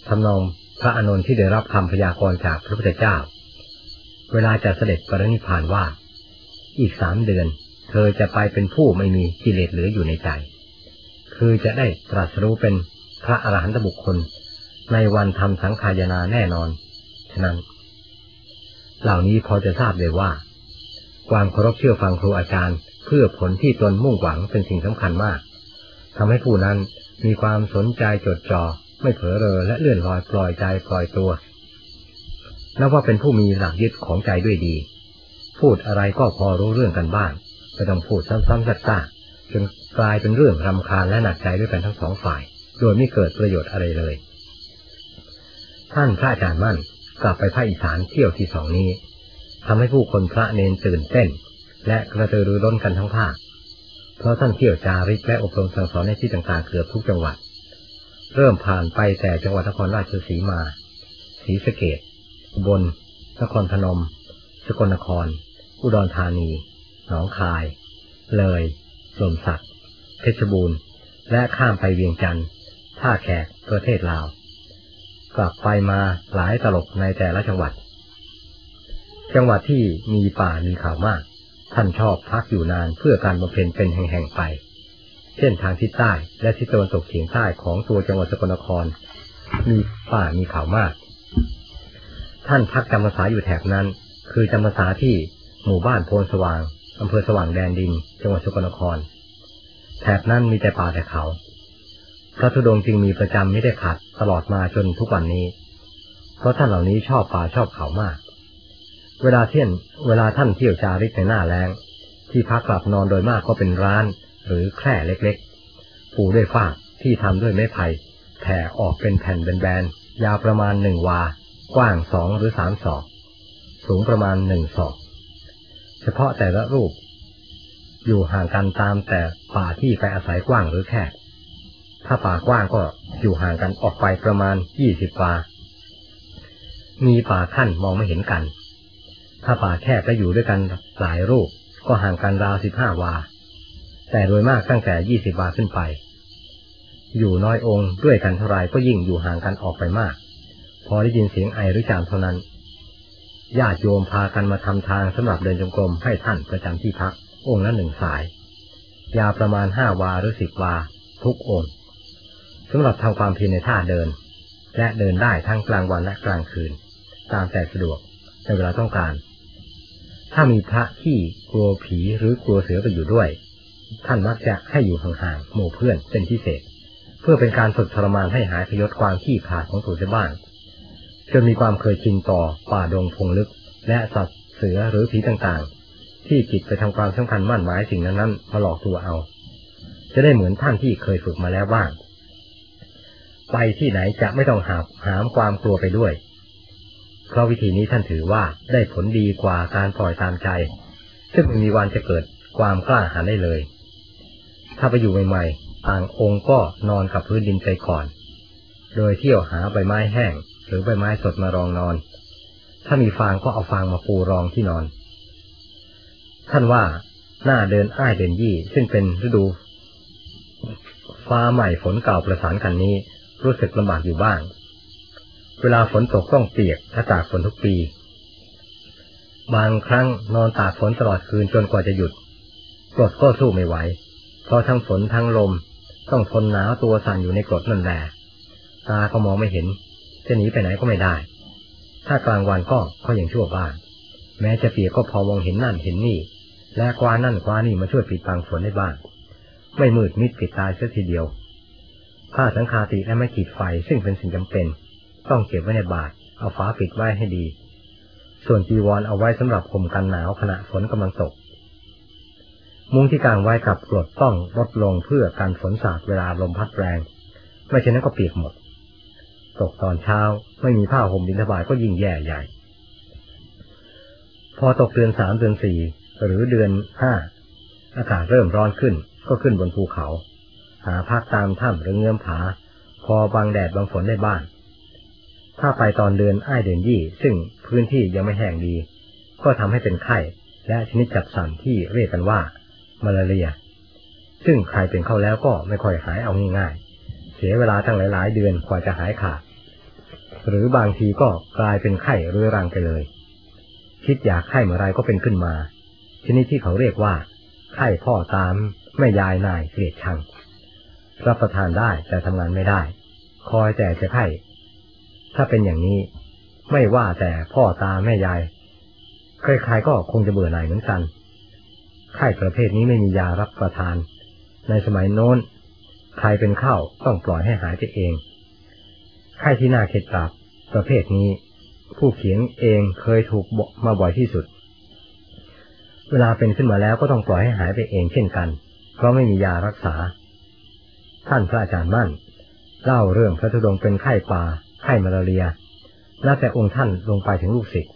ทำนองพระอานนท์ที่ได้รับคำพยากรณ์จากพระพุทธเจ้าเวลาจะเสด็จปรินิพพานว่าอีก3 เดือนเธอจะไปเป็นผู้ไม่มีกิเลสเหลืออยู่ในใจคือจะได้ตรัสรู้เป็นพระอรหันตบุคคลในวันทำสังขายนาแน่นอนฉะนั้นเหล่านี้พอจะทราบเลยว่าความเคารพเชื่อฟังครูอาจารย์เพื่อผลที่ตนมุ่งหวังเป็นสิ่งสำคัญมากทำให้ผู้นั้นมีความสนใจจดจ่อไม่เผลอเรอและเลื่อนลอยปล่อยใจปล่อยตัวนับว่าเป็นผู้มีหลักยึดของใจด้วยดีพูดอะไรก็พอรู้เรื่องกันบ้างไม่ต้องพูดซ้ำๆซักๆจนกลายเป็นเรื่องรำคาญและหนักใจด้วยกันทั้ง2 ฝ่ายโดยไม่เกิดประโยชน์อะไรเลยท่านพระอาจารย์มั่นกลับไปภาคอีสานเที่ยวที่2นี้ทำให้ผู้คนพระเนนตื่นเต้นและกระตือรือร้นกันทั้งภาคเพราะท่านเที่ยวจาริกและอบรมสั่งสอนในที่ต่างๆเกือบทุกจังหวัดเริ่มผ่านไปแต่จังหวัดนครราชสีมาศรีสะเกษอุบลนครพนมสกลนครอุดรธานีหนองคายเลยลมศักดิ์เพชรบูรณ์และข้ามไปเวียงจันทร์ท่าแขกประเทศลาวกลับไปมาหลายตลบในแต่ละจังหวัดที่มีป่ามีเขามากท่านชอบพักอยู่นานเพื่อการบำเพ็ญเป็นแห่งๆไปเช่นทางทิศใต้และทิศตะวันตกเฉียงใต้ของตัวจังหวัดสกลนครมีป่ามีเขามากท่านพักจำพรรษาอยู่แถบนั้นคือจำพรรษาที่หมู่บ้านโพนสว่างอำเภอสว่างแดนดินจังหวัดสกลนครแถบนั้นมีแต่ป่าแต่เขาพระธุดงค์จึงมีประจำไม่ได้ขาดตลอดมาจนทุกวันนี้เพราะท่านเหล่านี้ชอบป่าชอบเขามากเวลาท่านเที่ยวจาริกในหน้าแล้งที่พักกลับนอนโดยมากก็เป็นร้านหรือแคร่เล็กๆปูด้วยฟากที่ทำด้วยไม้ไผ่แผ่ออกเป็นแผ่นแบนๆยาวประมาณ1 วากว้าง2 หรือ 3 ศอกสูงประมาณ1 ศอกเฉพาะแต่ละรูปอยู่ห่างกันตามแต่ป่าที่ไปอาศัยกว้างหรือแคบถ้าป่ากว้างก็อยู่ห่างกันออกไปประมาณ20 วามีป่าขั้นมองไม่เห็นกันถ้าป่าแคบและอยู่ด้วยกันหลายรูปก็ห่างกันราว15 วาแต่โดยมากตั้งแต่20 วาขึ้นไปอยู่น้อยองค์ด้วยกันเท่าไรก็ยิ่งอยู่ห่างกันออกไปมากพอได้ยินเสียงไอหรือจามเท่านั้นญาติโยมพากันมาทำทางสำหรับเดินจงกรมให้ท่านประจำที่พักองค์ละ1 สายยาวประมาณ5 วาหรือ10 วาทุกองค์สำหรับทำความเพียรในท่าเดินและเดินได้ทั้งกลางวันและกลางคืนตามแต่สะดวกในเวลาต้องการถ้ามีพระที่กลัวผีหรือกลัวเสือไปอยู่ด้วยท่านมักจะให้อยู่ห่างๆหมู่เพื่อนเป็นพิเศษเพื่อเป็นการฝึกทรมานให้หายพยศความขี้ขลาดของตัวเสียบ้างจนมีความเคยชินต่อป่าดงพงลึกและสัตว์เสือหรือผีต่างๆที่จิตไปทำความสำคัญมั่นหมายสิ่งนั้นมาหลอกตัวเอาจะได้เหมือนท่านที่เคยฝึกมาแล้วบ้างไปที่ไหนจะไม่ต้องหามความกลัวไปด้วยเพราะวิธีนี้ท่านถือว่าได้ผลดีกว่าการปล่อยตามใจซึ่งไม่มีวันจะเกิดความกล้าหาญได้เลยถ้าไปอยู่ใหม่ๆต่างองค์ก็นอนกับพื้นดินไปก่อนโดยเที่ยวหาใบไม้แห้งหรือใบไม้สดมารองนอนถ้ามีฟางก็เอาฟางมาปูรองที่นอนท่านว่าหน้าเดินอ้ายเดินยี่ซึ่งเป็นฤดูฟ้าใหม่ฝนเก่าประสานกันนี้รู้สึกลำบากอยู่บ้างเวลาฝนตกต้องเปียกและตากฝนทุกปีบางครั้งนอนตากฝนตลอดคืนจนกว่าจะหยุดกรดก็สู้ไม่ไหวเพราะทั้งฝนทั้งลมต้องทนหนาวตัวสั่นอยู่ในกรดนั่นแหละตาก็มองไม่เห็นจะหนีไปไหนก็ไม่ได้ถ้ากลางวันก็ยังชั่วบ้างแม้จะเปียกก็พอมองเห็นนั่นเห็นนี่และกวานั่นกวานี่มาช่วยปิดบังฝนได้บ้างไม่มืดมิดปิดตายเสียทีเดียวผ้าสังฆาติและไม้ขีดไฟซึ่งเป็นสิ่งจำเป็นต้องเก็บไว้ในบาตรเอาฝาปิดไว้ให้ดีส่วนจีวรเอาไว้สำหรับห่มกันหนาวขณะฝนกำลังตกมุ้งที่กางไว้กับกรดต้องลดลงเพื่อกันฝนสาดเวลาลมพัดแรงไม่เช่นนั้นก็เปียกหมดตกตอนเช้าไม่มีผ้าห่มบิณฑบาตก็ยิ่งแย่ใหญ่พอตกเดือน3 เดือน4หรือเดือน5อากาศเริ่มร้อนขึ้นก็ขึ้นบนภูเขาหาพักตามถ้ำหรือเงื้อมผาพอบังแดดบังฝนได้บ้างถ้าไปตอนเดือนอ้ายเดือนยี่ซึ่งพื้นที่ยังไม่แห้งดีก็ทำให้เป็นไข้และชนิดจับสั่นที่เรียกกันว่ามาลาเรียซึ่งใครเป็นเข้าแล้วก็ไม่ค่อยหายเอาง่ายๆเสียเวลาตั้งหลายๆเดือนกว่าจะหายขาดหรือบางทีก็กลายเป็นไข้เรื้อรังไปเลยคิดอยากไข้เมื่อไรก็เป็นขึ้นมาชนิดที่เขาเรียกว่าไข้พ่อตามแม่ยายนายเกลียดชังรับประทานได้แต่ทำงานไม่ได้คอยแต่จะไข้ถ้าเป็นอย่างนี้ไม่ว่าแต่พ่อตาแม่ยายใครๆก็คงจะเบื่อหน่ายเหมือนกันไข้ประเภทนี้ไม่มียารับประทานในสมัยโน้นใครเป็นเข้าต้องปล่อยให้หายไปเองไข้ที่น่าเข็ดหลาบประเภทนี้ผู้เขียนเองเคยถูกบอกมาบ่อยที่สุดเวลาเป็นขึ้นมาแล้วก็ต้องปล่อยให้หายไปเองเช่นกันเพราะไม่มียารักษาท่านพระอาจารย์มั่นเล่าเรื่องพระธุดงค์เป็นไข้ป่าไข้มาลาเรียนับแต่องค์ท่านลงไปถึงลูกศิษย์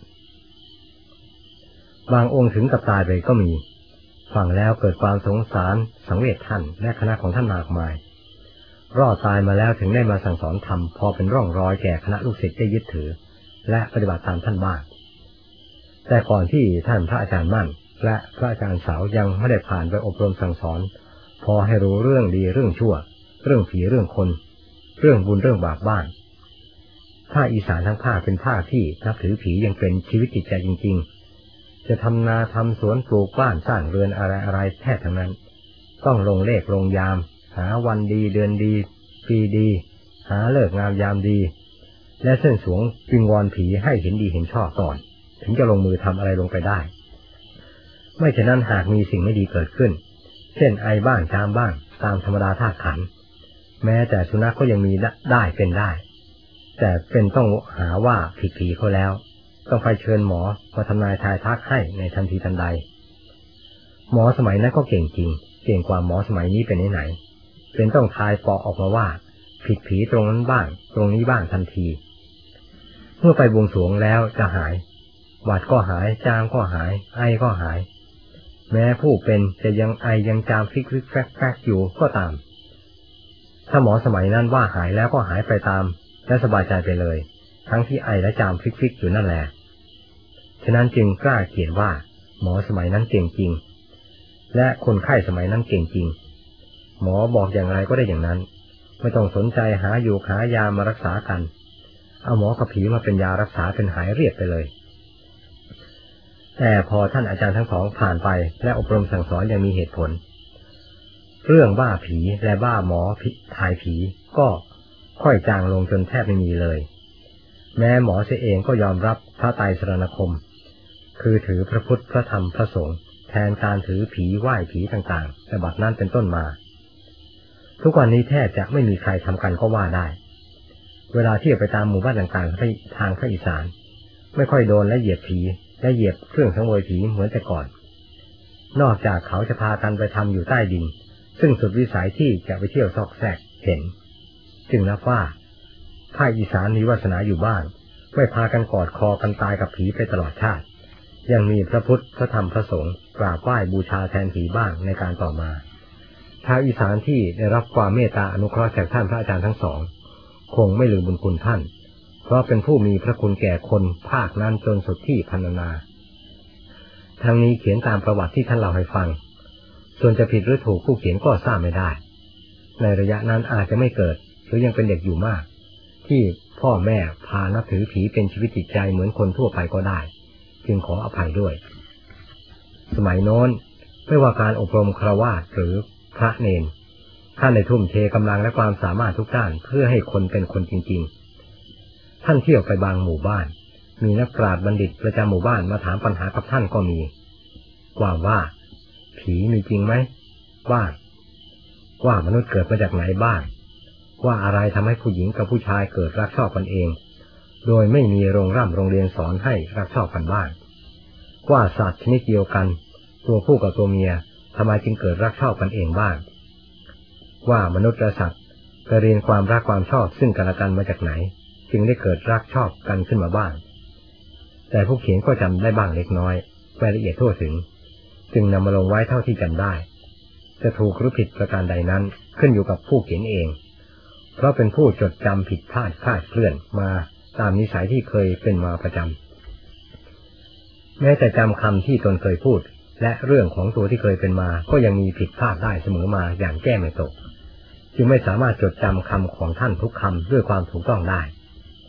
บางองค์ถึงกับตายไปก็มีฟังแล้วเกิดความสงสารสังเวชท่านและคณะของท่านมากมายรอดตายมาแล้วถึงได้มาสั่งสอนธรรมพอเป็นร่องรอยแก่คณะลูกศิษย์ได้ยึดถือและปฏิบัติตามท่านบ้างแต่ก่อนที่ท่านพระอาจารย์มั่นและพระอาจารย์สาวยังไม่ได้ผ่านไปอบรมสั่งสอนพอให้รู้เรื่องดีเรื่องชั่วเรื่องผีเรื่องคนเรื่องบุญเรื่องบาปบ้างภาคอีสานทั้งภาคเป็นภาคที่นับถือผียังเป็นชีวิตจิตใจจริงๆจะทำนาทำสวนปลูกบ้านสร้างเรือนอะไรแท้ทั้งนั้นต้องลงเลขลงยามหาวันดีเดือนดีปีดีหาเลิกงามยามดีและเส้นสวงวิงวอนผีให้เห็นดีเห็นชอบก่อนถึงจะลงมือทำอะไรลงไปได้ไม่ฉะนั้นหากมีสิ่งไม่ดีเกิดขึ้นเช่นไอบ้างจามบ้างตามธรรมดาธาตุขันธ์แม้แต่สุนัขก็ยังมีได้เป็นได้แต่เป็นต้องหาว่าผิดผีเขาแล้วต้องไปเชิญหมอมาทำนายทายทักให้ในทันทีทันใดหมอสมัยนั้นก็เก่งจริงเก่งกว่าหมอสมัยนี้เป็นไหนเป็นต้องทายปอกออกมาว่าผิดผีตรงนั้นบ้างตรงนี้บ้างทันทีเมื่อไปบวงสรวงแล้วจะหายหวัดก็หายจามก็หายไอก็หายแม้ผู้เป็นจะยังไอยังจามฟิกแฟกอยู่ก็ตามถ้าหมอสมัยนั้นว่าหายแล้วก็หายไปตามและสบายใจไปเลยทั้งที่ไอและจามฟิกอยู่นั่นแหละฉะนั้นจึงกล้าเขียนว่าหมอสมัยนั้นเก่งจริงและคนไข้สมัยนั้นเก่งจริงหมอบอกอย่างไรก็ได้อย่างนั้นไม่ต้องสนใจหาอยู่หายามารักษากันเอาหมอกับผีมาเป็นยารักษาเป็นหายเรียบไปเลยแต่พอท่านอาจารย์ทั้งสองผ่านไปและอบรมสั่งสอนอย่างมีเหตุผลเรื่องบ้าผีและบ้าหมอถ่ายผีก็ค่อยจางลงจนแทบไม่มีเลยแม้หมอเสียเองก็ยอมรับพระไตรสรณคมคือถือพระพุทธพระธรรมพระสงฆ์แทนการถือผีไหว้ผีต่างๆแต่บัดนั้นเป็นต้นมาทุกวันนี้แทบจะไม่มีใครทำกันก็ว่าได้เวลาเที่ยวไปตามหมู่บ้านต่างๆทางภาคอีสานไม่ค่อยโดนและเหยียบผีและเหยียบเครื่องสังเวยผีเหมือนแต่ก่อนนอกจากเขาจะพากันไปทำอยู่ใต้ดินซึ่งสุดวิสัยที่จะไปเที่ยวซอกแซกเห็นจึงนับว่าภาคอีสานมีวาสนาอยู่บ้างไม่พากันกอดคอกันตายกับผีไปตลอดชาติยังมีพระพุทธพระธรรมพระสงฆ์กราบไหว้บูชาแทนผีบ้างในการต่อมาชาวอีสานที่ได้รับความเมตตาอนุเคราะห์จากท่านพระอาจารย์ทั้งสองคงไม่ลืมบุญคุณท่านเพราะเป็นผู้มีพระคุณแก่คนภาคนั้นจนสุดที่พรรณนาทั้งนี้เขียนตามประวัติที่ท่านเล่าให้ฟังส่วนจะผิดหรือถูกผู้เขียนก็ทราบไม่ได้ในระยะนั้นอาจจะไม่เกิดหรือยังเป็นเด็กอยู่มากที่พ่อแม่พานับถือผีเป็นชีวิตจิตใจเหมือนคนทั่วไปก็ได้จึงขออภัยด้วยสมัยโน้นไม่ว่าการอบรมฆราวาสหรือพระเนนท่านได้ทุ่มเทกำลังและความสามารถทุกด้านเพื่อให้คนเป็นคนจริงๆท่านเที่ยวไปบางหมู่บ้านมีนักปราชญ์บัณฑิตประจำหมู่บ้านมาถามปัญหากับท่านก็มีว่าผีมีจริงไหมบ้างว่ามนุษย์เกิดมาจากไหนบ้างว่าอะไรทำให้ผู้หญิงกับผู้ชายเกิดรักชอบกันเองโดยไม่มีโรงเรียนสอนให้รักชอบกันบ้างว่าสัตว์ชนิดเดียวกันตัวผู้กับตัวเมียทำไมจึงเกิดรักชอบกันเองบ้างว่ามนุษย์และสัตว์ไปเรียนความรักความชอบซึ่งกันและกันมาจากไหนจึงได้เกิดรักชอบกันขึ้นมาบ้างแต่ผู้เขียนก็จำได้บ้างเล็กน้อยไม่ละเอียดทั่วถึงจึงนำมาลงไว้เท่าที่จำได้จะถูกหรือผิดประการใดนั้นขึ้นอยู่กับผู้เขียนเองเพราะเป็นผู้จดจำผิดพลาดคลาดเคลื่อนมาตามนิสัยที่เคยเป็นมาประจำแม้แต่จำคำที่ตนเคยพูดและเรื่องของตัวที่เคยเป็นมาก็ยังมีผิดพลาดได้เสมอมาอย่างแก้ไม่ตกจึงไม่สามารถจดจำคำของท่านทุกคำด้วยความถูกต้องได้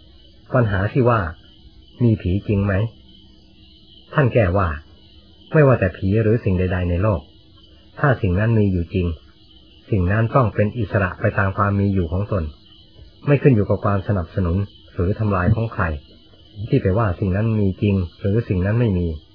ปัญหาที่ว่ามีผีจริงไหมท่านแก้ว่าไม่ว่าแต่ผีหรือสิ่งใดๆในโลกถ้าสิ่งนั้นมีอยู่จริงสิ่งนั้นต้องเป็นอิสระไปตามความมีอยู่ของตนไม่ขึ้นอยู่กับความสนับสนุนหรือทำลายของใครที่ไปว่าสิ่งนั้นมีจริงหรือสิ่งนั้นไม่มี